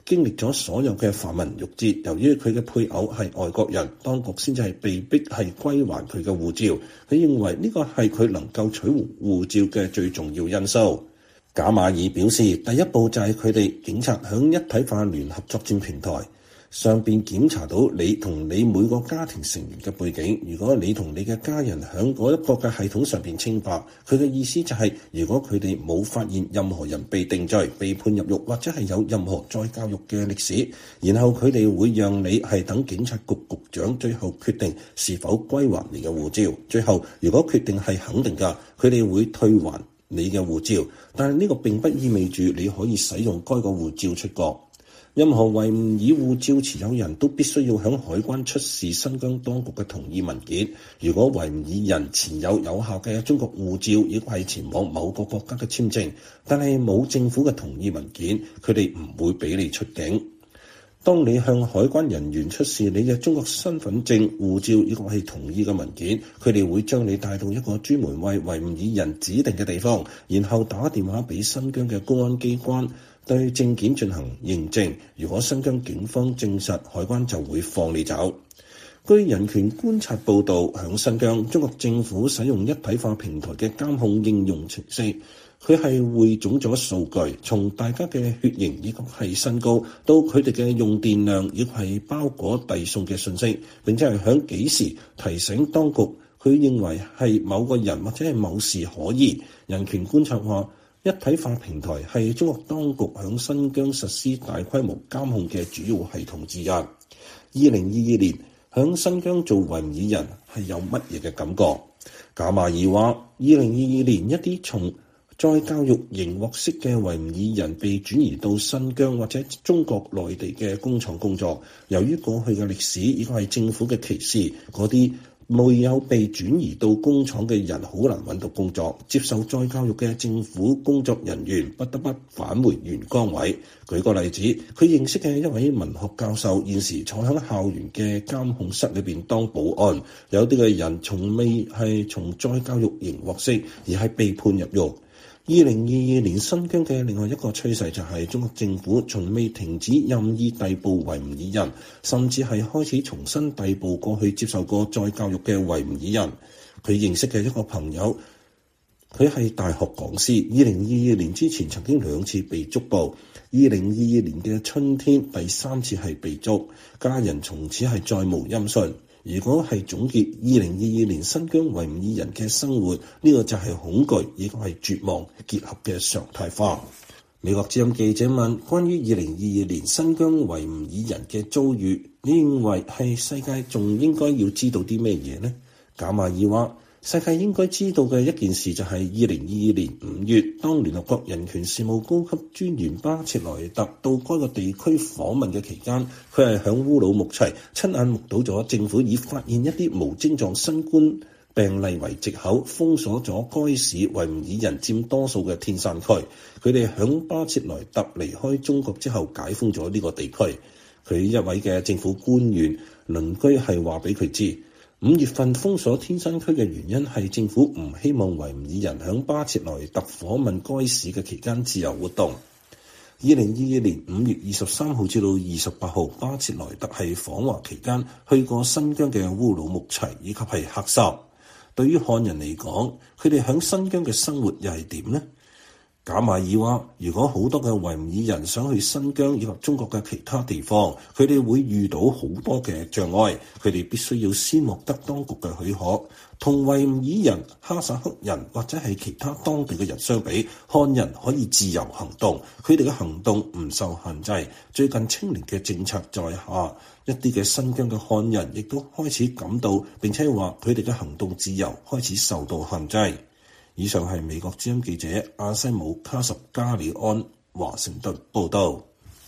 經歷咗所有嘅繁文縟節，由於佢嘅配偶係外國人，當局先至係被逼係歸還佢嘅護照。佢認為呢個係佢能夠取回護照嘅最重要因素。賈馬爾表示，第一步就係佢哋警察響一體化聯合作戰平台上邊檢查到你同你每個家庭成員嘅背景。如果你同你嘅家人響嗰一個嘅系統上邊清白，佢嘅意思就係、是、如果佢哋冇發現任何人被定罪、被判入獄或者係有任何再教育嘅歷史，然後佢哋會讓你係等警察局局長最後決定是否歸還你嘅護照。最後如果決定係肯定㗎，佢哋會退還你嘅護照，但係呢個並不意味住你可以使用該個護照出國。任何維吾爾護照持有人都必須要向海關出示新疆當局嘅同意文件。如果維吾爾人持有有效嘅中國護照，亦係前往某個國家嘅簽證，但係冇政府嘅同意文件，佢哋唔會俾你出境。當你向海關人員出示你嘅中國身份證、護照以及係同意嘅文件，佢哋會將你帶到一個專門為維吾爾人指定嘅地方，然後打電話俾新疆嘅公安機關對證件進行認證。如果新疆警方證實，海關就會放你走。據人權觀察報導，響新疆，中國政府使用一體化平台嘅監控應用程式，佢係匯總咗數據，從大家嘅血型以及係身高，到佢哋嘅用電量，亦係包裹遞送嘅信息，並且係響幾時提醒當局，佢認為係某個人或者係某事可疑。人權觀察話，一體化平台係中國當局響新疆實施大規模監控嘅主要系統之一。二零二二年響新疆做維吾爾人係有乜嘢嘅感覺？賈馬爾話：二零二二年一啲從再教育營獲釋嘅維吾爾人被轉移到新疆或者中國內地嘅工廠工作。由於過去嘅歷史以及係政府嘅歧視，嗰啲沒有被轉移到工廠嘅人好難揾到工作，接受再教育嘅政府工作人員不得不返回原崗位。舉個例子，佢認識嘅一位文學教授現時坐喺校園嘅監控室裏邊當保安。有啲嘅人從未係從再教育營獲釋，而係被判入獄。二零二二年新疆嘅另外一個趨勢就係中國政府從未停止任意逮捕維吾爾人，甚至係開始重新逮捕過去接受過再教育嘅維吾爾人。佢認識嘅一個朋友，佢係大學講師，二零二二年之前曾經兩次被捉捕，二零二二年嘅春天第三次係被捉，家人從此係再無音訊。如果係總結二零二二年新疆維吾爾人嘅生活，呢、這個就係恐懼，亦都係絕望結合嘅常態化。美國之音記者問：關於二零二二年新疆維吾爾人嘅遭遇，你認為係世界仲應該要知道啲咩嘢呢？賈馬爾話：世界應該知道嘅一件事就係二零二二年五月，當聯合國人權事務高級專員巴切萊特到該個地區訪問嘅期間，佢係響烏魯木齊親眼目睹咗政府以發現一啲無症狀新冠病例為藉口，封鎖咗該市維吾爾人佔多數嘅天山區。佢哋響巴切萊特離開中國之後解封咗呢個地區。佢一位嘅政府官員鄰居係話俾佢知，五月份封鎖天山區嘅原因係政府唔希望維吾爾人響巴切萊特訪問該市嘅期間自由活動。二零二二年五月二十三號至到二十八號，巴切萊特係訪華期間去過新疆嘅烏魯木齊以及係喀什。對於漢人嚟講，佢哋響新疆嘅生活又係點呢？賈馬爾話：如果好多嘅維吾爾人想去新疆以及中國嘅其他地方，佢哋會遇到好多嘅障礙，佢哋必須要先獲得當局嘅許可。同維吾爾人、哈薩克人或者係其他當地嘅人相比，漢人可以自由行動，佢哋嘅行動唔受限制。最近清零嘅政策在下，一啲嘅新疆嘅漢人亦都開始感到，並且話佢哋嘅行動自由開始受到限制。以上係美國之音記者阿西姆卡什加里安華盛頓報道。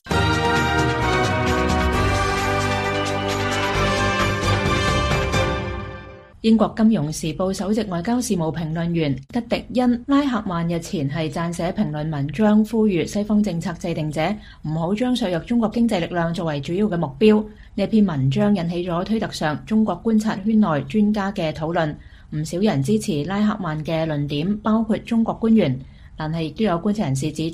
英國金融時報首席外交事務評論員吉迪恩拉克曼日前係撰寫評論文章，呼籲西方政策制定者唔好將削弱中國經濟力量作為主要嘅目標。呢篇文章引起咗推特上中國觀察圈內專家嘅討論。唔少人支持拉克曼嘅論點，包括中國官員，但係亦都有觀察人士指出，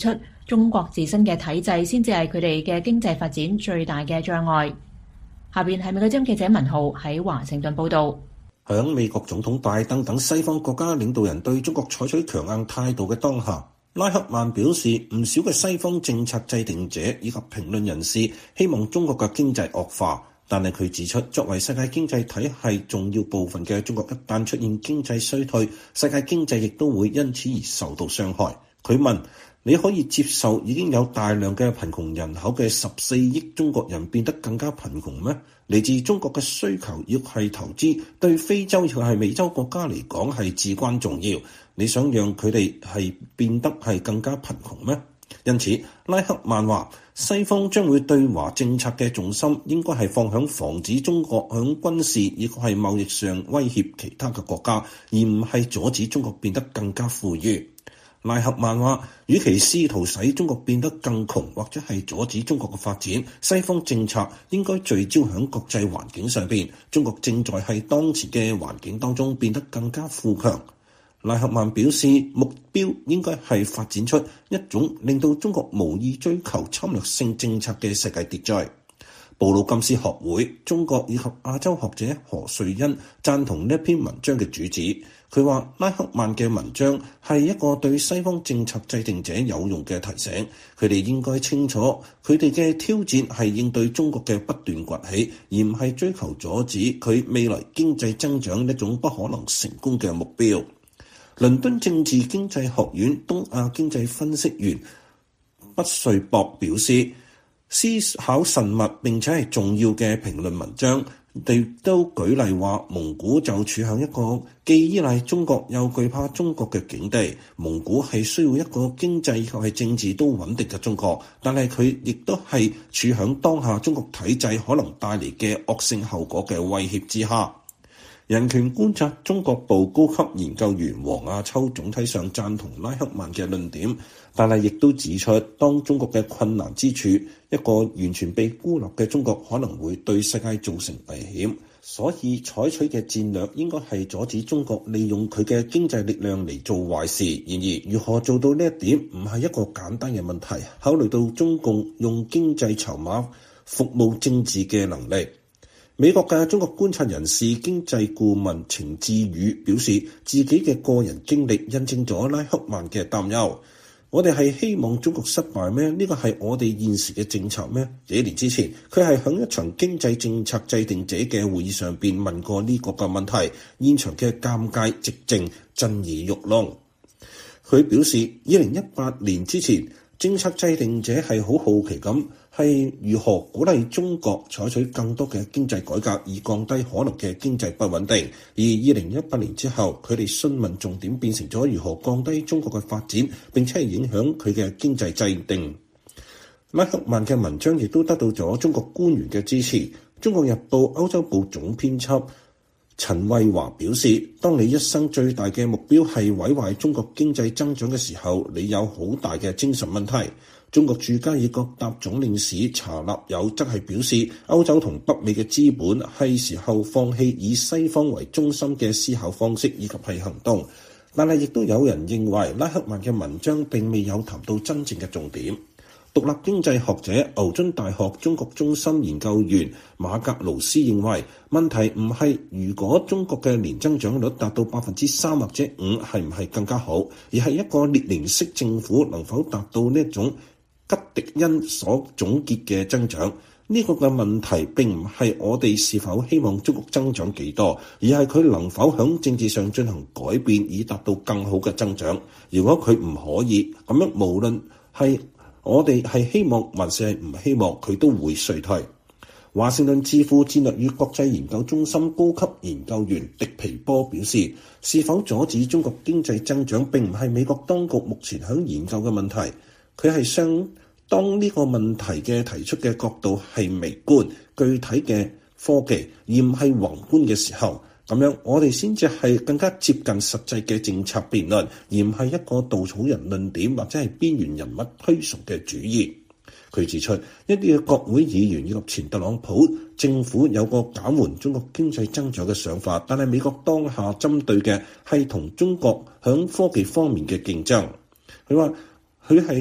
中國自身嘅體制先至係佢哋嘅經濟發展最大嘅障礙。下邊係美國之音記者文浩喺華盛頓報導。 響美國總統拜登等西方國家領導人對中國採取強硬態度嘅當下，拉克曼表示，唔少嘅西方政策制定者以及評論人士希望中國嘅經濟惡化，但係佢指出，作為世界經濟體系重要部分嘅中國，一旦出現經濟衰退，世界經濟亦都會因此而受到傷害。佢問，你可以接受已經有大量嘅貧窮人口嘅十四億中國人變得更加貧窮咩？嚟自中國嘅需求亦係投資，對非洲亦係美洲國家嚟講係至關重要。你想讓佢哋係變得係更加貧窮咩？因此，拉克曼話，西方將會對華政策嘅重心應該係放響防止中國響軍事亦係貿易上威脅其他嘅國家，而唔係阻止中國變得更加富裕。拉克曼話，與其試圖使中國變得更窮，或者係阻止中國嘅發展，西方政策應該聚焦喺國際環境上邊。中國正在係當前嘅環境當中變得更加富強。拉克曼表示，目標應該係發展出一種令到中國無意追求侵略性政策嘅世界秩序。布魯金斯學會中國以及亞洲學者何瑞恩贊同呢篇文章嘅主旨。佢話，拉克曼嘅文章係一個對西方政策制定者有用嘅提醒，佢哋應該清楚佢哋嘅挑戰係應對中國嘅不斷崛起，而唔係追求阻止佢未來經濟增長一種不可能成功嘅目標。倫敦政治經濟學院東亞經濟分析員畢瑞博表示，思考慎密並且係重要嘅評論文章，亦都舉例話，蒙古就處向一個既依賴中國又懼怕中國嘅境地。蒙古係需要一個經濟及係政治都穩定嘅中國，但係佢亦都係處響當下中國體制可能帶嚟嘅惡性後果嘅威脅之下。人權觀察中國部高級研究員黃亞秋總體上贊同拉克曼嘅論點，但係亦都指出，當中國嘅困難之處，一個完全被孤立嘅中國可能會對世界造成危險，所以採取嘅戰略應該係阻止中國利用佢嘅經濟力量嚟做壞事。然而，如何做到呢一點唔係一個簡單嘅問題，考慮到中共用經濟籌碼服務政治嘅能力。美國嘅中國觀察人士經濟顧問程志宇表示，自己嘅個人經歷印證咗拉克曼嘅擔憂。我哋係希望中國失敗咩？呢個係我哋現時嘅政策咩？幾年之前，佢係喺一場經濟政策制定者嘅會議上邊問過呢個嘅問題，現場嘅尷尬寂靜震耳欲聾。佢表示，二零一八年之前，政策制定者係好好奇咁，係如何鼓勵中國採取更多嘅經濟改革，以降低可能嘅經濟不穩定。而二零一八年之後，佢哋詢問重點變成咗如何降低中國嘅發展，並且係影響佢嘅經濟制定。拉克曼嘅文章亦都得到咗中國官員嘅支持。中國日報歐洲部總編輯陳慧華表示，當你一生最大嘅目標係毀壞中國經濟增長嘅時候，你有好大嘅精神問題。中國駐加爾各答總領事查納友則係表示，歐洲同北美嘅資本係時候放棄以西方為中心嘅思考方式以及係行動。但係亦都有人認為拉克曼嘅文章並未有談到真正嘅重點。獨立經濟學者牛津大學中國中心研究員馬格勞斯認為，問題唔係如果中國嘅年增長率達到百分之三或者五係唔係更加好，而係一個列寧式政府能否達到呢一種吉迪恩所總結嘅增長。呢個嘅問題並唔係我哋是否希望中國增長幾多，而係佢能否響政治上進行改變以達到更好嘅增長。如果佢唔可以咁樣，無論係我哋係希望還是係唔希望，佢都會衰退。華盛頓智庫戰略與國際研究中心高級研究員迪皮波表示，是否阻止中國經濟增長並唔係美國當局目前響研究嘅問題。佢係相當呢個問題嘅提出嘅角度係微觀具體嘅科技，而唔係宏觀嘅時候，咁樣我哋先至係更加接近實際嘅政策辯論，而唔係一個稻草人論點或者係邊緣人物推崇嘅主義。佢指出，一啲嘅國會議員以及前特朗普政府有個減緩中國經濟增長嘅想法，但係美國當下針對嘅係同中國響科技方面嘅競爭。佢話佢係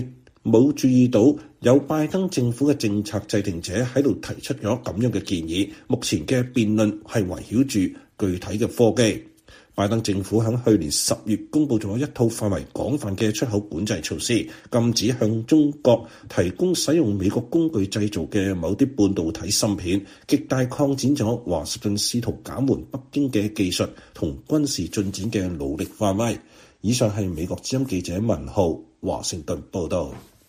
冇注意到有拜登政府嘅政策制定者喺度提出咗咁樣嘅建議。目前嘅辯論係圍繞住具體嘅科技。拜登政府喺去年十月公布咗一套範圍廣泛嘅出口管制措施，禁止向中國提供使用美國工具製造嘅某啲半導體芯片，極大擴展咗華盛頓試圖減緩北京嘅技術同軍事進展嘅努力範圍。以上係美國之音記者文浩華盛頓報道。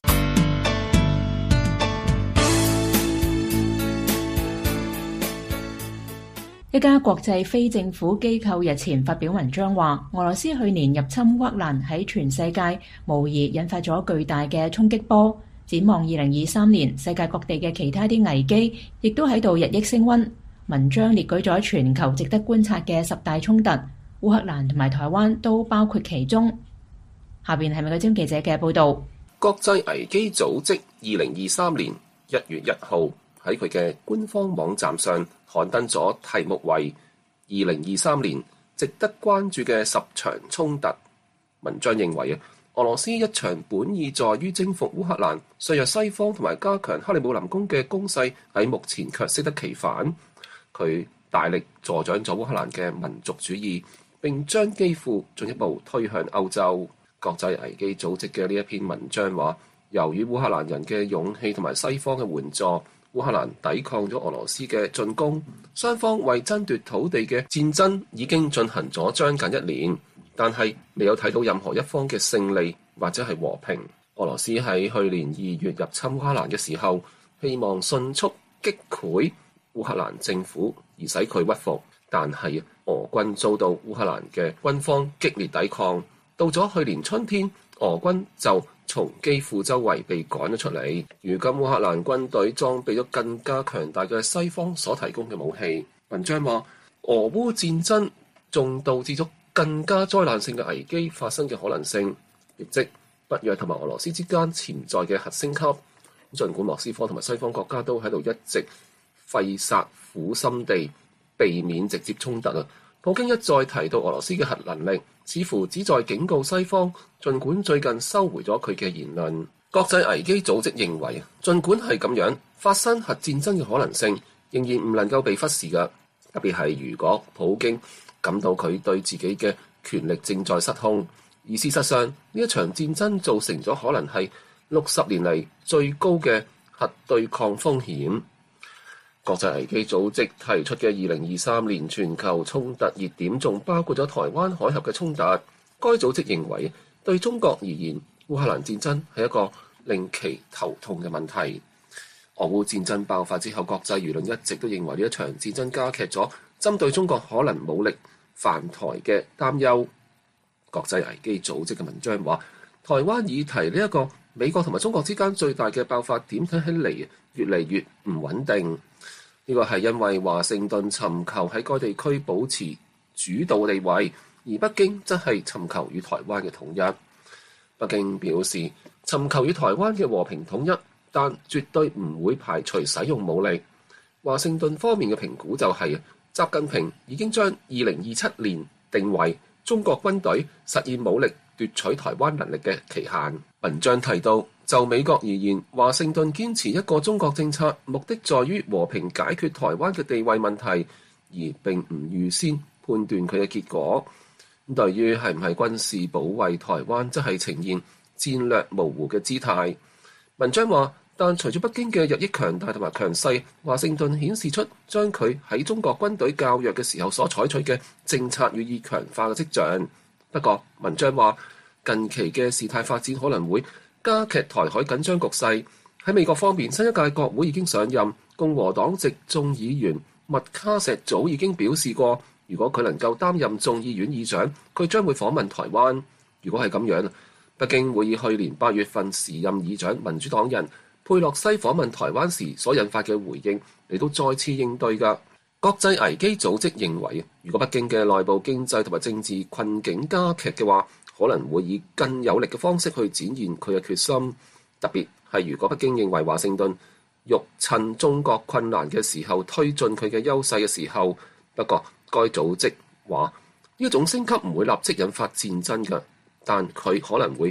一家國際非政府機構日前發表文章話，俄羅斯去年入侵烏克蘭喺全世界無疑引發咗巨大嘅衝擊波。展望二零二三年，世界各地嘅其他啲危機亦都喺度日益升溫。文章列舉咗全球值得觀察嘅十大衝突，烏克蘭同埋台灣都包括其中。下邊係美國之音記者嘅報導。 國際危機組織二零二三年一月一號喺佢嘅官方網站上刊登咗題目為二零二三年值得關注嘅十場衝突。文章認為啊，俄羅斯一場本意在於征服烏克蘭、削弱西方同埋加強克里姆林宮嘅攻勢，喺目前卻適得其反。佢大力助長咗烏克蘭嘅民族主義，並將基輔進一步推向歐洲。國際危機組織嘅呢一篇文章話，由於烏克蘭人嘅勇氣同埋西方嘅援助，烏克蘭抵抗咗俄羅斯嘅進攻，雙方為爭奪土地嘅戰爭已經進行咗將近一年，但係未有睇到任何一方嘅勝利或者係和平。俄羅斯喺去年二月入侵烏克蘭嘅時候，希望迅速擊潰烏克蘭政府而使佢屈服，但係俄軍遭到烏克蘭嘅軍方激烈抵抗。到咗去年春天，俄軍就從基輔周圍被趕咗出嚟。如今烏克蘭軍隊裝備咗更加強大嘅西方所提供嘅武器。文章話，俄烏戰爭仲導致咗更加災難性嘅危機發生嘅可能性，亦即北約同埋俄羅斯之間潛在嘅核升級。儘管莫斯科同埋西方國家都喺度一直費煞苦心地避免直接衝突啊，普京一再提到俄羅斯嘅核能力，似乎只在警告西方，儘管最近收回咗佢嘅言論。國際危機組織認為，儘管係咁樣，發生核戰爭嘅可能性仍然唔能夠被忽視㗎。特別係如果普京感到佢對自己嘅權力正在失控，而事實上呢一場戰爭造成咗可能係六十年嚟最高嘅核對抗風險。國際危機組織提出嘅二零二三年全球衝突熱點仲包括咗台灣海峽嘅衝突。該組織認為，對中國而言，烏克蘭戰爭係一個令其頭痛嘅問題。俄烏戰爭爆發之後，國際輿論一直都認為呢一場戰爭加劇咗針對中國可能武力犯台嘅擔憂。國際危機組織嘅文章話，台灣議題呢一個美國同埋中國之間最大嘅爆發點睇起嚟越嚟越唔穩定。呢個係因為華盛頓尋求喺該地區保持主導地位，而北京則係尋求與台灣嘅統一。北京表示尋求與台灣嘅和平統一，但絕對唔會排除使用武力。華盛頓方面嘅評估就係，習近平已經將二零二七年定為中國軍隊實現武力奪取台灣能力嘅期限。文章提到，就美國而言，華盛頓堅持一個中國政策，目的在於和平解決台灣嘅地位問題，而並唔預先判斷佢嘅結果。對於係唔係軍事保衛台灣，則係呈現戰略模糊嘅姿態。文章話，但隨住北京嘅日益強大同埋強勢，華盛頓顯示出將佢喺中國軍隊較弱嘅時候所採取嘅政策予以強化嘅跡象。不過，文章話，近期嘅事態發展可能會加劇台海緊張局勢。喺美國方面，新一屆國會已經上任，共和黨籍眾議員麥卡錫早已經表示過，如果佢能夠擔任眾議院議長，佢將會訪問台灣。如果係咁樣，北京會以去年八月份時任議長民主黨人佩洛西訪問台灣時所引發嘅回應嚟到再次應對㗎。國際危機組織認為，如果北京嘅內部經濟同埋政治困境加劇嘅話，可能會以更有力嘅方式去展現佢嘅決心。特別係如果北京認為華盛頓欲趁中國困難嘅時候推進佢嘅優勢嘅時候。不過該組織話，呢一種升級唔會立即引發戰爭㗎，但佢可能會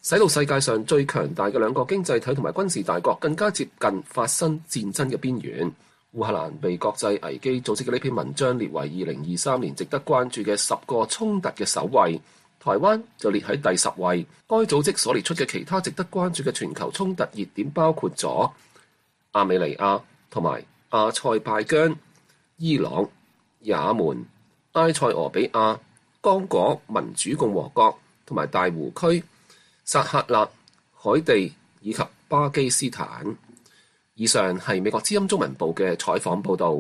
使到世界上最強大嘅兩個經濟體同埋軍事大國更加接近發生戰爭嘅邊緣。烏克蘭被國際危機組織嘅呢篇文章列為二零二三年值得關注嘅十個衝突嘅首位，台灣就列喺第十位。該組織所列出嘅其他值得關注嘅全球衝突熱點包括咗亞美尼亞同埋阿塞拜疆、伊朗、也門、埃塞俄比亞、剛果民主共和國同埋大湖區、薩赫勒、海地以及巴基斯坦。以上係美國之音中文部嘅採訪報導。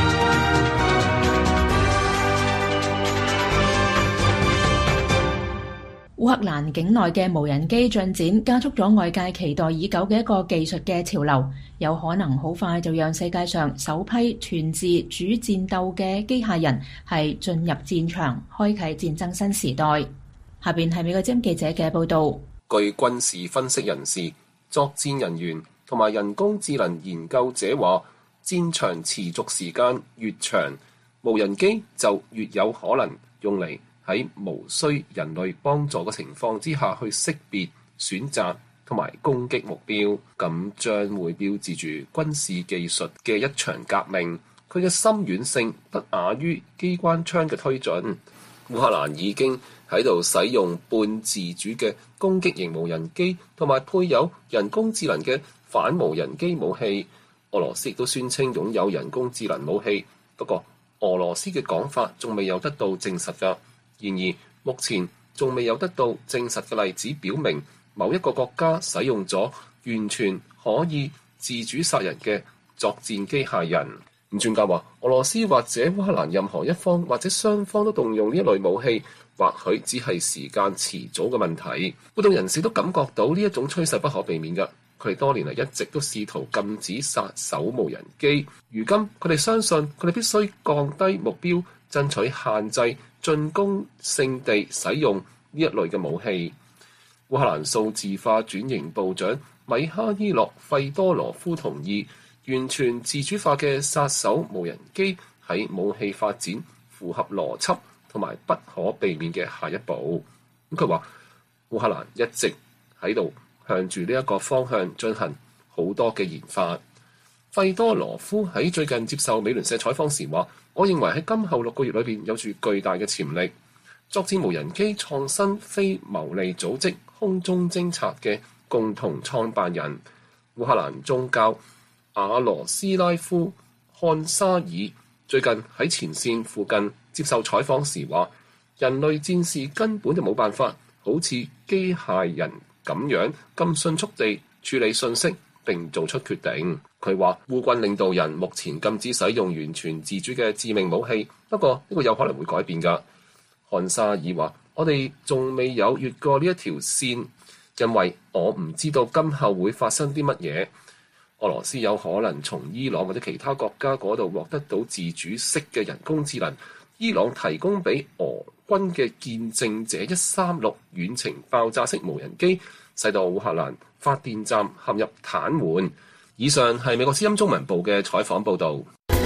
烏克蘭境內嘅無人機進展加速咗外界期待已久嘅一個技術嘅潮流，有可能好快就讓世界上首批全自主戰鬥嘅機械人係進入戰場，開啟戰爭新時代。下邊係美國之音記者嘅報導。 據軍事分析人士、作戰人員同埋人工智能研究者話，戰場持續時間越長，無人機就越有可能用嚟喺無需人類幫助嘅情況之下去識別、選擇同埋攻擊目標，咁將會標誌住軍事技術嘅一場革命。佢嘅深遠性不亞於機關槍嘅推進。烏克蘭已經喺度使用半自主嘅攻擊型無人機，同埋配有人工智能嘅反無人機武器。俄羅斯亦都宣稱擁有人工智能武器，不過俄羅斯嘅講法仲未有得到證實㗎。然而，目前仲未有得到證實嘅例子表明，某一個國家使用咗完全可以自主殺人嘅作戰機械人。咁專家話，俄羅斯或者烏克蘭任何一方或者雙方都動用呢一類武器，或許只係時間遲早嘅問題。活動人士都感覺到呢一種趨勢不可避免㗎。佢哋多年嚟一直都試圖禁止殺手無人機，如今佢哋相信佢哋必須降低目標，爭取限制進攻性地使用呢一類嘅武器。烏克蘭數字化轉型部長米哈伊洛費多羅夫同意，完全自主化嘅殺手無人機喺武器發展符合邏輯同埋不可避免嘅下一步。咁佢話烏克蘭一直喺度向住呢一個方向進行好多嘅研發。費多羅夫喺最近接受美聯社採訪時話，我認為喺今後六個月裏邊有住巨大嘅潛力。作戰無人機創新非牟利組織空中偵察嘅共同創辦人烏克蘭宗教阿羅斯拉夫漢沙爾最近喺前線附近接受採訪時話，人類戰士根本就冇辦法好似機械人咁樣咁迅速地處理信息並做出決定。佢話烏軍領導人目前禁止使用完全自主嘅致命武器，不過呢個有可能會改變㗎。漢沙爾話，我哋仲未有越過呢一條線，因為我唔知道今後會發生啲乜嘢。俄羅斯有可能從伊朗或者其他國家嗰度獲得到自主式嘅人工智能。伊朗提供俾俄軍嘅見證者一三六遠程爆炸式無人機，使到烏克蘭發電站陷入癱瘓。以上係美國之音中文部嘅採訪報導。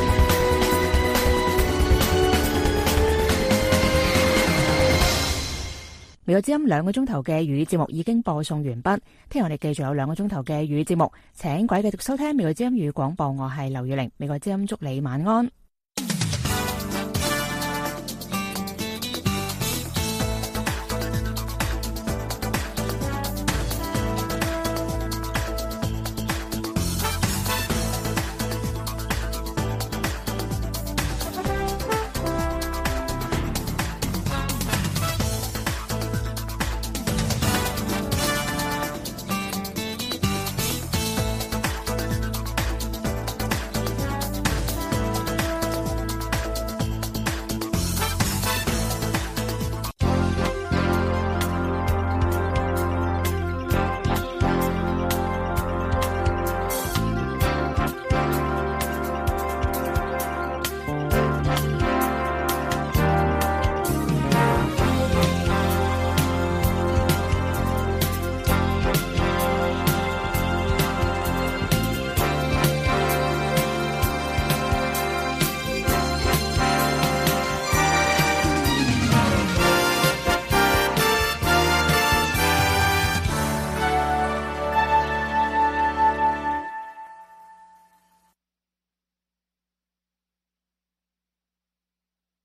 美國之音兩個鐘頭嘅粵語節目已經播送完畢，聽日我哋繼續有兩個鐘頭嘅粵語節目，請各位繼續收聽美國之音粵語廣播，我係劉月玲，美國之音祝你晚安。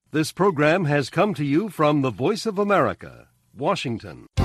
This program has come to you from the Voice of America, Washington.